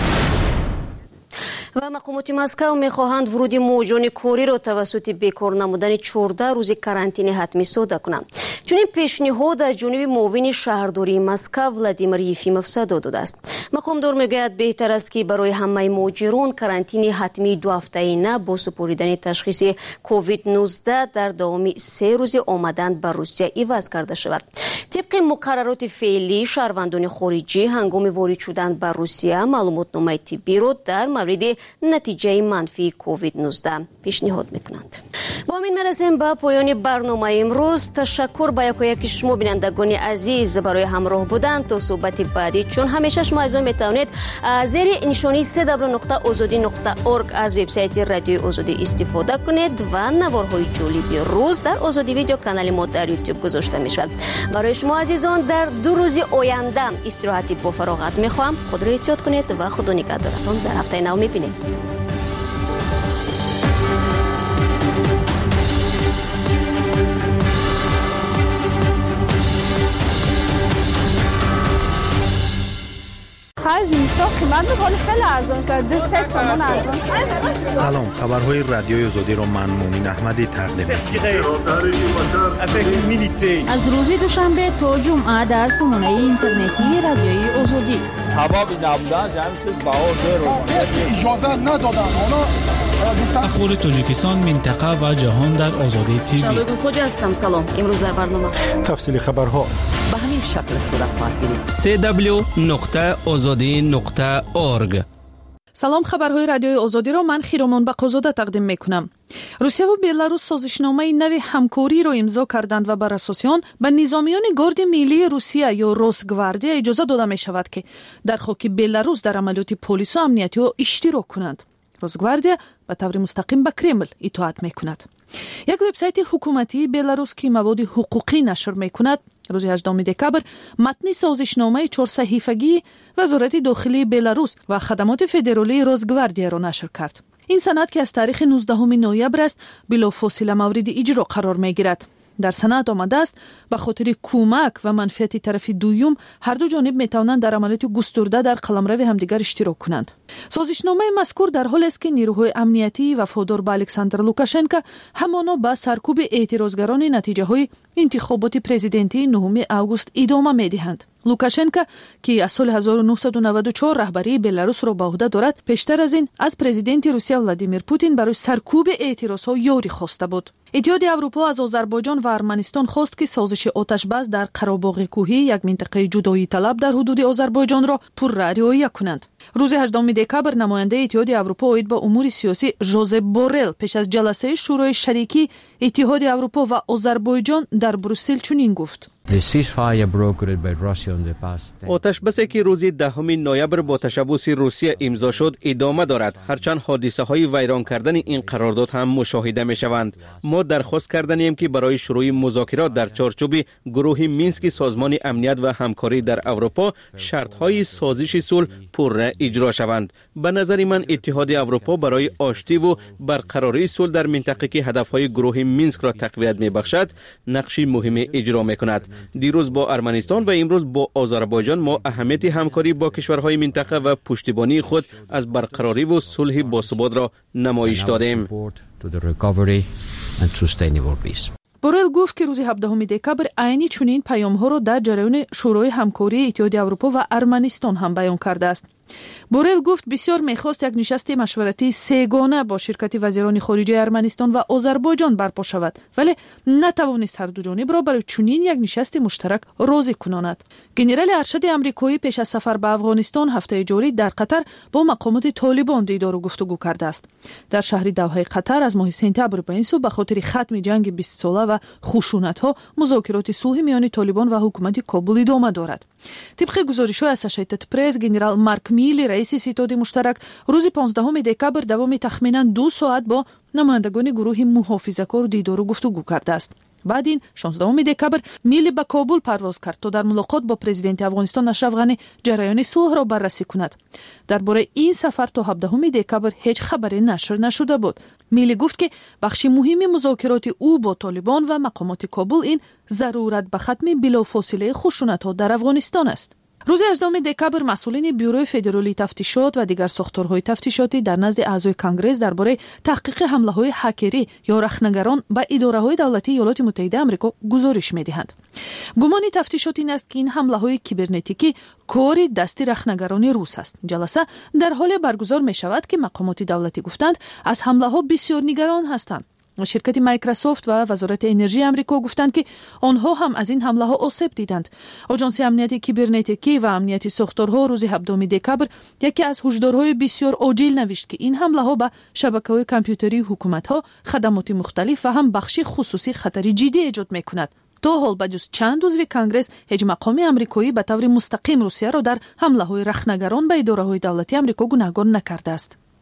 و مقامات مسکو میخواهند ورود موجان کوری را توسط بیکار نمودن چهارده روز کارانتین حتمی صادر کنند. چنین پیشنهاد از جانب معاون شهرداری مسکو ولادیمیر یفیموف صادر داده است. مقامدار میگوید بهتر است که برای همه مهاجران کارانتین حتمی دو هفته‌ای نه با سپردن تشخیص کووید نوزده در داوم سه روز آمدن به روسیه عوض کرده شود. طبق مقررات فعلی شهروندان خارجی هنگام وارد شدن به روسیه معلوماتنامه طبی را در مورد نتیجه منفی کووید نوزده پیشنهاد میکنند. با همین میرسیم به پایان برنامه امروز. تشکر به یکایک شما بینندگان عزیز برای همراه بودن تا صحبت بعدی. چون همیشه شما از میتوانید زیر نشانی سه دبلیو نقطه آزادی نقطه اورگ از وبسایت رادیو آزادی استفاده کنید و نوارهای جالبی روز در آزادی ویدیو کانال ما در یوتیوب گذاشته میشود. برای شما عزیزان در دو روز آینده استراحتی با فراغت میخواهم. خود را احتیاط کنید و خدا نگهدارتان. در هفته نو میبینیم. خیلی زیستا قیمت ولی خیلی ارزان شده دو سه تومن ارزان شده. سلام، خبرهای رادیوی آزادی رو من مومین احمدی تقدیم می‌کنم. از روز دوشنبه تا جمعه در سامانه اینترنتی رادیوی آزادی. هوایی نبودن همین چیز بهار رو اجازه ندادن. اخبار تاجیکستان، منطقه و جهان در آزادی تیوی. شبگون خوجا هستم. سلام. امروز در برنامه تفصیل خبرها به همین شکل صورت خواهد گرفت. سی دبلیو نقطه آزادی نقطه اورگ. سلام، خبرهای رادیوی آزادی را من خیرامان بقازاده تقدیم میکنم. روسیه و بلاروس سازشنامه نوی همکاری را امضا کردند و بر اساس آن به نظامیان گارد ملی روسیه یا روسگواردیا اجازه داده می شود که در خاک بلاروس در عملیات پلیس و امنیتی ها اشتراک کنند. روسگواردیا به طور مستقیم به کرمل اطاعت می کند. یک وبسایت حکومتی بلاروس که مواد حقوقی نشر می کند روز هجدهم دکبر متن سازشنامه چهار صحیفگی وزارت داخلی بلاروس و خدمات فدرالی روسگواردیا را نشر کرد. این سند که از تاریخ نوزدهم نوامبر است بلافاصله مورد اجرا قرار می گیرد. در سند آمده است به خاطر کمک و منفعت طرف دوم هر دو جانب می توانند در عملیات گسترده در قلمرو همدیگر اشتراک کنند. سازشنامه مذکور در حالی است که نیروهای امنیتی وفادار به الکساندر لوکاشنکو همانا به سرکوب اعتراضگران نتیجه های انتخابات پرزیدنتی نهم آگوست ادامه می دهند. لوکاشنکو که از سال هزار و نهصد و نود و چهار رهبری بلاروس را به عهده دارد، پیشتر از این از پرزیدنت روسیه ولادیمیر پوتین برای سرکوب اعتراضها یاری خواسته بود. اتحاد اروپا از آذربایجان و ارمنستان خواست که سازش آتش‌بس در قره‌باغ کوهی، یک منطقه جدایی طلب در حدود آذربایجان را پررأی رعایت کنند. روز هجدهم دکبر نماینده اتحاد اروپا اوید با امور سیاسی ژوزپ بورل پیش از جلسه شورای شریکی اتحاد اروپا و آذربایجان در بروسل چنین گفت: آتش بسی که روز دهم نوامبر با تشبث روسیه امضا شد ادامه دارد، هرچند حادثه های ویران کردن این قرارداد هم مشاهده می شوند. ما درخواست کردنیم که برای شروع مذاکرات در چارچوب گروه مینسک سازمان امنیت و همکاری در اروپا شرط های سازش صلح پررأی اجرا شوند. به نظر من اتحاد اروپا برای آشتی و برقراری صلح در منطقه که هدف های گروه مینسک را تقویت می بخشد نقش مهم اجرا می کند. دیروز با ارمنستان و امروز با آذربایجان ما اهمیت همکاری با کشورهای منطقه و پشتیبانی خود از برقراری و صلح باثبات را نمایش دادیم. بورل گفت که روز هفدهم دکبر عینی چنین پیام‌ها را در جریان شورای همکاری اتحاد اروپا و ارمنستان هم بیان کرده است. بورل گفت بسیار می‌خواست یک نشست مشورتی سه‌گانه با شرکت وزیران خارجه ارمنستان و آذربایجان برپا شود، ولی نتوانست هر دو جانب را برای چنین یک نشست مشترک راضی کناند. گنرال ارشد آمریکایی پیش از سفر به افغانستان هفته جاری در قطر با مقامات طالبان دیدار و گفتگو کرده است. در شهر دوحه قطر از ماه سپتامبر به این سو به خاطر ختم جنگ بیست ساله و خشونت‌ها مذاکرات صلح میان طالبان و حکومت کابل ادامه دارد. طبق گزارش‌های اسوسییتد پرس، گنرال مارک میلی رئیس ستاد مشترک روز پانزدهم دکبر دوام تخمینا دو ساعت با نمایندگان گروه محافظه‌کار دیدار و گفتگو کرده است. بعد این شانزدهم دکبر میلی به کابل پرواز کرد تا در ملاقات با پرزیدنت افغانستان اشرف غنی جریان صلح را بررسی کند. درباره این سفر تا هفدهم دکبر هیچ خبری نشر نشده بود. میلی گفت که بخش مهمی مذاکرات او با طالبان و مقامات کابل این ضرورت به ختم بلافاصله خشونت‌ها در افغانستان است. روز هجدهم دکبر مسئولین بیوروی فدرالی تفتیشات و دیگر ساختارهای تفتیشاتی در نزد اعضای کنگره درباره تحقیق حمله‌های هکری یا رخنگران به اداره‌های دولتی ایالات متحده آمریکا گزارش می‌دهند. گمان تفتیشات این است که این حمله‌های کیبرنتیکی کاری دستی رخنگران روس است. جلسه در حال برگزار می‌شود که مقامات دولتی گفتند از حمله‌ها بسیار نگران هستند. شرکت مایکروسافت و وزارت انرژی آمریکا گفتند که آنها هم از این حمله ها آسیب دیدند. آژانس امنیت کیبرنتیکی و امنیت ساختارها روز هفدهم دکبر یکی از هشدارهای بسیار عاجل نوشت که این حمله ها به شبکه‌های کامپیوتری حکومت ها، خدمات مختلف و هم بخش خصوصی خطر جدی ایجاد می‌کند. تا حال بجز چند عضو کنگره هیچ مقام آمریکایی به طور مستقیم روسیه را در حمله های رخنگران به اداره‌های دولتی آمریکا گناهکار نکرده است.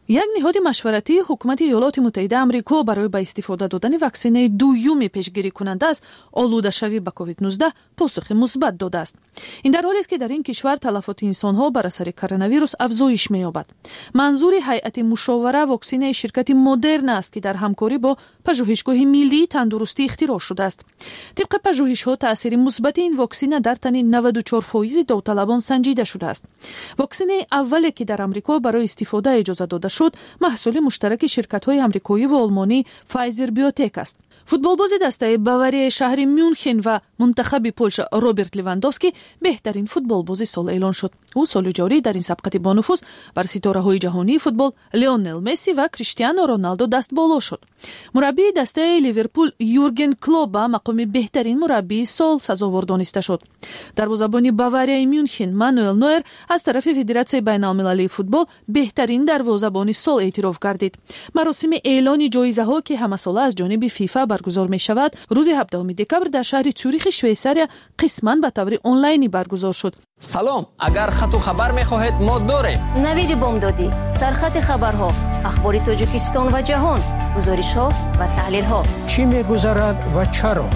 یک نهاد مشورتی حکومت ایالات متحده آمریکا برای به استفاده دادن واکسینه دوم پیشگیری کننده است آلوده شوی به کووید نوزده پاسخ مثبت داده است. این در حالی است که در این کشور تلفات انسان ها بر اثر کرونا ویروس افزایش می‌یابد. منظور هیئت مشاوره واکسینه شرکت مدرن است که در همکاری با پژوهشگاه ملی تندرستی اختراع شده است. طبق پژوهش‌ها تاثیر مثبت این واکسینه در تن نود و چهار درصد داوطلبان سنجیده شده است. واکسینه اولی که در آمریکا برای استفاده اجازه داده شد محصول مشترک شرکت‌های آمریکایی و آلمانی فایزر بیوتک است. فوتبالباز دسته باواری شهر میونخن و منتخب پولش روبرت لیواندوفسکی بهترین فوتبالباز سال اعلان شد. او سال جاری در این سابقه با نفوذ بر ستاره‌های جهانی فوتبال لیونل مسی و کریستیانو رونالدو دست بالا شد. مربی دسته لیورپول یورگن کلوپ به مقام بهترین مربی سال سزاوار دانسته شد. دروازه‌بان باواری میونخن مانوئل نویر از طرف فدراسیون بین‌المللی فوتبال بهترین دروازه‌بان سال اعتراف گردید. مراسم اعلان جایزه‌ها که همساله از جانب فیفا برگزار می شود روز هفدهم دکبر در شهر چوریخ شویساریا قسماً به طور آنلاینی برگزار شد. سلام، اگر خط و خبر می خواهید ما داریم. نوید بامدادی، سرخط خبرها، اخبار تاجیکستان و جهان، گزارش‌ها و تحلیل‌ها. چی می‌گذرد و چرا؟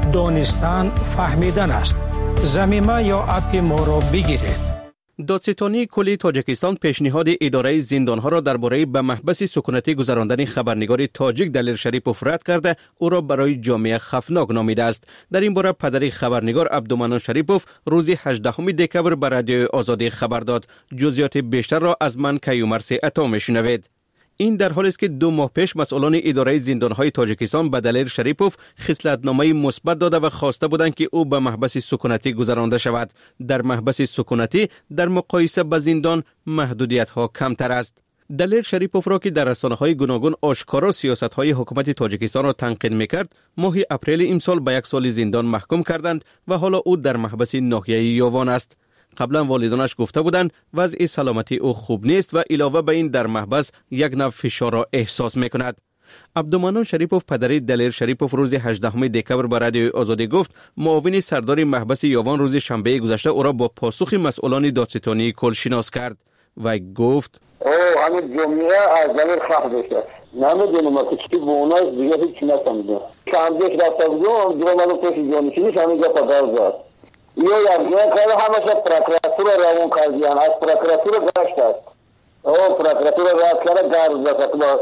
دانستن فهمیدن است. ضمیمه یا اپ ما را بگیرید. دادستانی کلی تاجیکستان پیشنهاد اداره زندانها را درباره به محبس سکونتی گذراندن خبرنگار تاجیک دلیر شریپوف رد کرده او را برای جامعه خفناک نامیده است. در این باره پدر خبرنگار عبدالمنان شریپوف روز هجدهم دکبر به رادیو آزادی خبر داد. جزئیات بیشتر را از من کیومرث عطا میشنوید. این در حالی است که دو ماه پیش مسئولان اداره زندانهای تاجیکستان به دلیر شریپوف خصلتنامه مثبت داده و خواسته بودند که او به محبس سکونتی گذرانده شود. در محبس سکونتی در مقایسه با زندان محدودیت ها کمتر است. دلیر شریپوف را که در رسانه‌های گوناگون آشکارا سیاست‌های حکومت تاجیکستان را تنقید می‌کرد، ماه اپریل امسال به یک سال زندان محکوم کردند و حالا او در محبس ناحیه یاوان است. قبلا والدانش گفته بودند وضع سلامتی او خوب نیست و علاوه به این در محبس یک نوع فشار را احساس میکند. عبدالمنان شریپوف پدر دلیر شریپوف روز هجدهم دکبر به رادیو آزادی گفت معاون سردار محبس یاوان روز شنبه گذشته او را با پاسخ مسئولان دادستانی کل شناس کرد و گفت او همین جمعه از دلیر خواهد بشه. نمیدونم که چی به اوناش دیگه هیچ نفهمیدم. شنبهش رفته بودم دیگه منو پیش جانشینیش همینجا پدر زد. یه یه کار همشه پروکراتور روان کردن از پروکراتور گشت است. او پروکراتور راه کرده گرز داشت.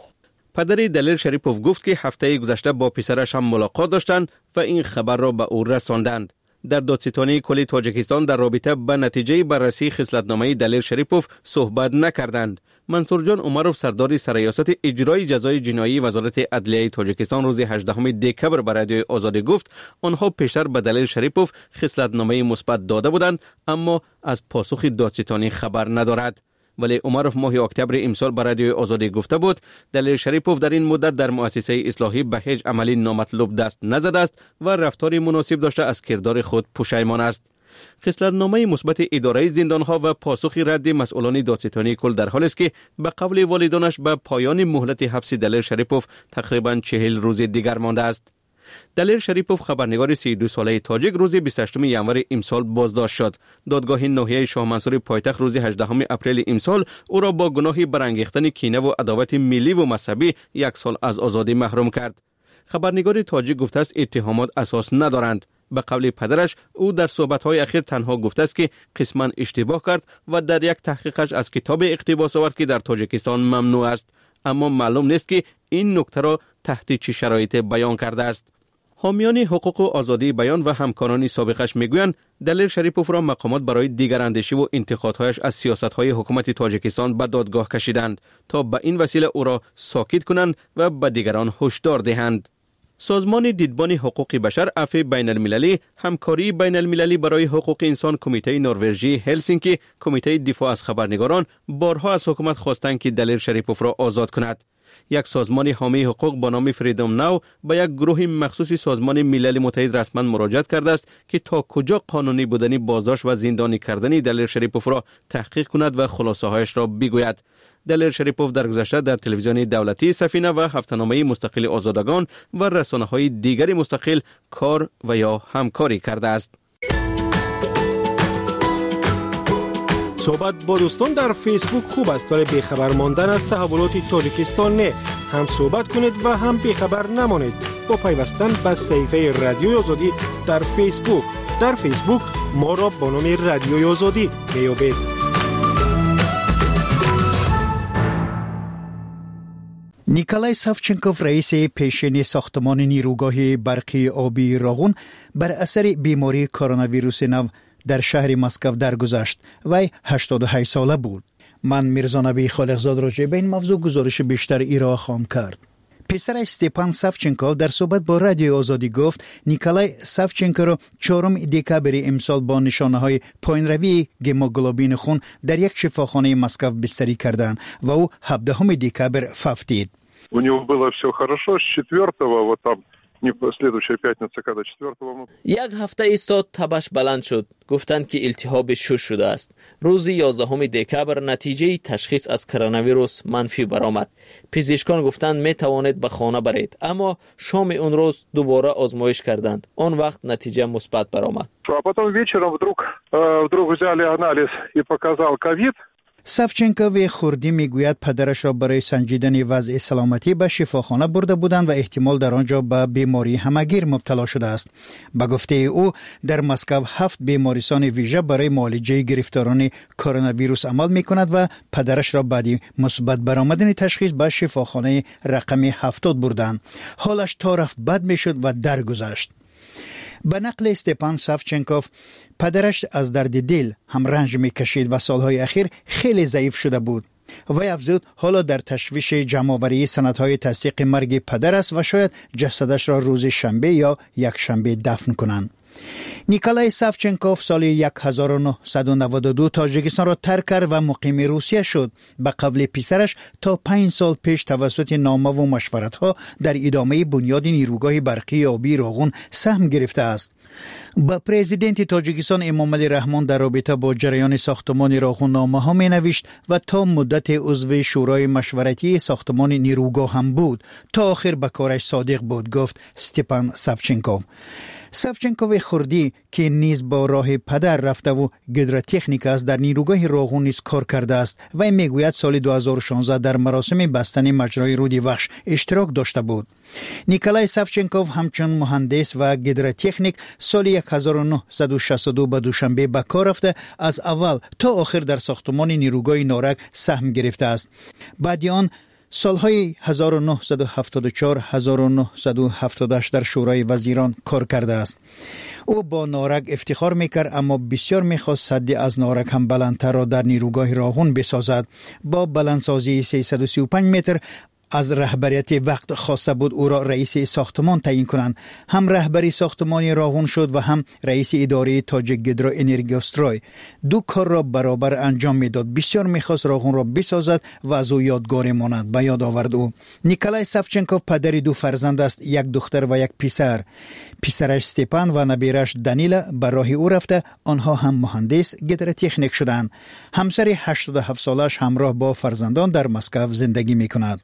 پدر دلیر شریپوف گفت که هفته گذشته با پسرش هم ملاقات داشتند و این خبر را به او رساندند. در دادستانی کلی تاجیکستان در رابطه با نتیجه بررسی خصلتنامه دلیر شریپوف صحبت نکردند. منصور جان عمروف سردار سرریاست اجرای جزای جنایی وزارت عدلیه تاجیکستان روز هجدهم دکبر به رادیو آزادی گفت آنها پیشتر به دلیر شریپوف خصلتنامه مثبت داده بودند اما از پاسخ دادستانی خبر ندارد. ولی عمروف ماه اکتبر امسال به رادیو آزادی گفته بود دلیر شریپوف در این مدت در مؤسسه اصلاحی به هیچ عملی نامطلوب دست نزده است و رفتاری مناسب داشته از کردار خود پشیمان است. خصلتنامه مثبت اداره زندانها و پاسخ رد مسئولان دادستانی کل در حالی است که به قول والدانش به پایان مهلت حبس دلیر شریپوف تقریبا چهل روز دیگر مانده است. دلیر شریپوف خبرنگار سی و دو ساله تاجیک روز بیست و هشتم ژانویه امسال بازداشت شد. دادگاه ناحیه شاه منصور پایتخت روز هجدهم اپریل امسال او را با گناه برانگیختن کینه و عداوت ملی و مذهبی یک سال از آزادی محروم کرد. خبرنگار تاجیک گفته است اتهامات اساس ندارند. به قول پدرش او در صحبت‌های اخیر تنها گفته است که قسماً اشتباه کرد و در یک تحقیقش از کتاب اقتباس آورد که در تاجیکستان ممنوع است، اما معلوم نیست که این نکته را تحت چه شرایطی بیان کرده است. حامیان حقوق و آزادی بیان و همکاران سابقش میگویند دلیر شریپوف را مقامات برای دیگراندیشی و انتقادهایش از سیاست‌های حکومت تاجیکستان به دادگاه کشیدند تا به این وسیله او را ساکت کنند و به دیگران هشدار دهند. سازمان دیدبان حقوق بشر عفو بین المللی، همکاری بین المللی برای حقوق انسان، کمیته نروژی هلسینکی، کمیته دفاع از خبرنگاران بارها از حکومت خواستند که دلیر شریپوف را آزاد کند. یک سازمان حامی حقوق با نام فریدم ناو به یک گروه مخصوص سازمان ملل متحد رسما مراجعت کرده است که تا کجا قانونی بودنی بازداشت و زندانی کردن دلیر شریپوف را تحقیق کند و خلاصه هایش را بگوید. دلیر شریپوف در گذشته در تلویزیون دولتی سفینه و هفته‌نامه مستقل آزادگان و رسانه‌های دیگری مستقل کار و یا همکاری کرده است. صحبت با دوستان در فیسبوک خوب است ولی بیخبر ماندن از تحولات تاجیکستان نه. هم صحبت کنید و هم بیخبر نمانید با پیوستن به صفحه رادیوی آزادی در فیسبوک. در فیسبوک ما را با نام رادیوی آزادی میابید. نیکولای سافچنکوف رئیس پیشین ساختمان نیروگاه برقی آبی راغون بر اثر بیماری کرونا ویروس نو در شهر مسکو درگذشت. وی هشتاد و هشت ساله بود. من میرزا نبی خالقزاد راجع به این موضوع گزارش بیشتر ایرا خواهم کرد. پسرش استپان سافچنکوف در صحبت با رادیو آزادی گفت نیکولای سافچنکو را چهارم دکامبر امسال با نشانه‌های پایین‌روی گموگلوبین خون در یک شفاخانه مسکو بستری کردند و او هفدهم دکامبر فوتید. У него было все хорошо с четвёртого вот там не следующая пятница когда четвёртого мы یک هفته ایستاد تبش بلند شد. گفتند که التهاب شش شده است. روز یازدهم دکامبر نتیجه تشخیص از کرونا ویروس منفی برآمد. پزشکان گفتند می توانید به خانه برید، اما شام اون روز دوباره آزمایش کردند. آن وقت نتیجه مثبت برآمد. А потом вечером вдруг вдруг взяли анализ и показал ковид. سافچنکوف خردی میگوید پدرش را برای سنجیدن وضع سلامتی به شفاخانه برده بودند و احتمال در آنجا به بیماری همگیر مبتلا شده است. به گفته او در مسکو هفت بیمارستان ویژه برای معالجه گرفتاران کرونا ویروس عمل میکند و پدرش را بعد مثبت برآمدن تشخیص به شفاخانه رقم هفتاد بردند. حالش تا رفت بد میشد و درگذشت. به نقل استپان سافچنکوف پدرش از درد دل هم رنج میکشید و سالهای اخیر خیلی ضعیف شده بود. وی افزود حالا در تشویش جمع‌آوری سندهای تصدیق مرگ پدر است و شاید جسدش را روز شنبه یا یک شنبه دفن کنند. نیکولای سافچنکوف سال هزار و نهصد و نود و دو تاجیکستان را ترک کرد و مقیم روسیه شد. به قبل پسرش تا پنج سال پیش توسط نامه و مشورت‌ها در ادامه بنیاد نیروگاه برقی آبی راغون سهم گرفته است. با پرزیدنت تاجیکستان امامعلی رحمان در رابطه با جریان ساختمان راغون نامه ها می نوشت و تا مدت عضو شورای مشورتی ساختمان نیروگاه هم بود. تا آخر به کارش صادق بود، گفت استپان سافچنکوف. سافچنکوف خردی که نیز با راه پدر رفته و گیدراتکنیک است در نیروگاه راغون نیز کار کرده است و میگوید سال دو هزار و شانزده در مراسم بستن مجرای رود وخش اشتراک داشته بود. نیکولای سافچنکوف همچون مهندس و گیدراتکنیک سال هزار و نهصد و شصت و دو به دوشنبه به کار رفته از اول تا آخر در ساختمان نیروگاه نارک سهم گرفته است. بعد آن سالهای هزار و نهصد و هفتاد و چهار هزار و نهصد و هفتاد و هشت در شورای وزیران کار کرده است. او با نارک افتخار میکرد اما بسیار میخواست سد از نارک هم بلندتر را در نیروگاه راغون بسازد. با بلندسازی سیصد و سی و پنج متر از رهبریت وقت خواسته بود او را رئیس ساختمان تعیین کنند. هم رهبری ساختمان راغون شد و هم رئیس اداره تاجیک گیدرو انرژیستروی. دو کار را برابر انجام میداد. بسیار میخواست راغون را بسازد و از او یادگاری ماند. به یاد آورد او. نیکولای سافچنکوف پدر دو فرزند است، یک دختر و یک پسر. پسرش استپان و نبیرش دانیلا به راه او رفته. آنها هم مهندس گیدراتکنیک شدند. همسر هشتاد و هفت سالش همراه با فرزندان در مسکو زندگی میکند.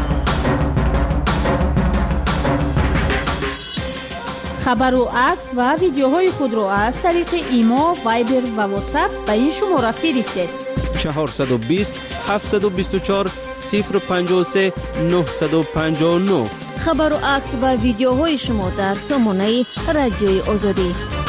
خبر و عکس و ویدیوهای خود را از طریق ایما، وایبر و واتساپ به این شماره فرستید. چهارصد و بیست هفتصد و بیست و چهار صفر پنجاه و سه نهصد و پنجاه و نه. خبر و عکس و ویدیوهای شما در سامانه رادیوی آزادی.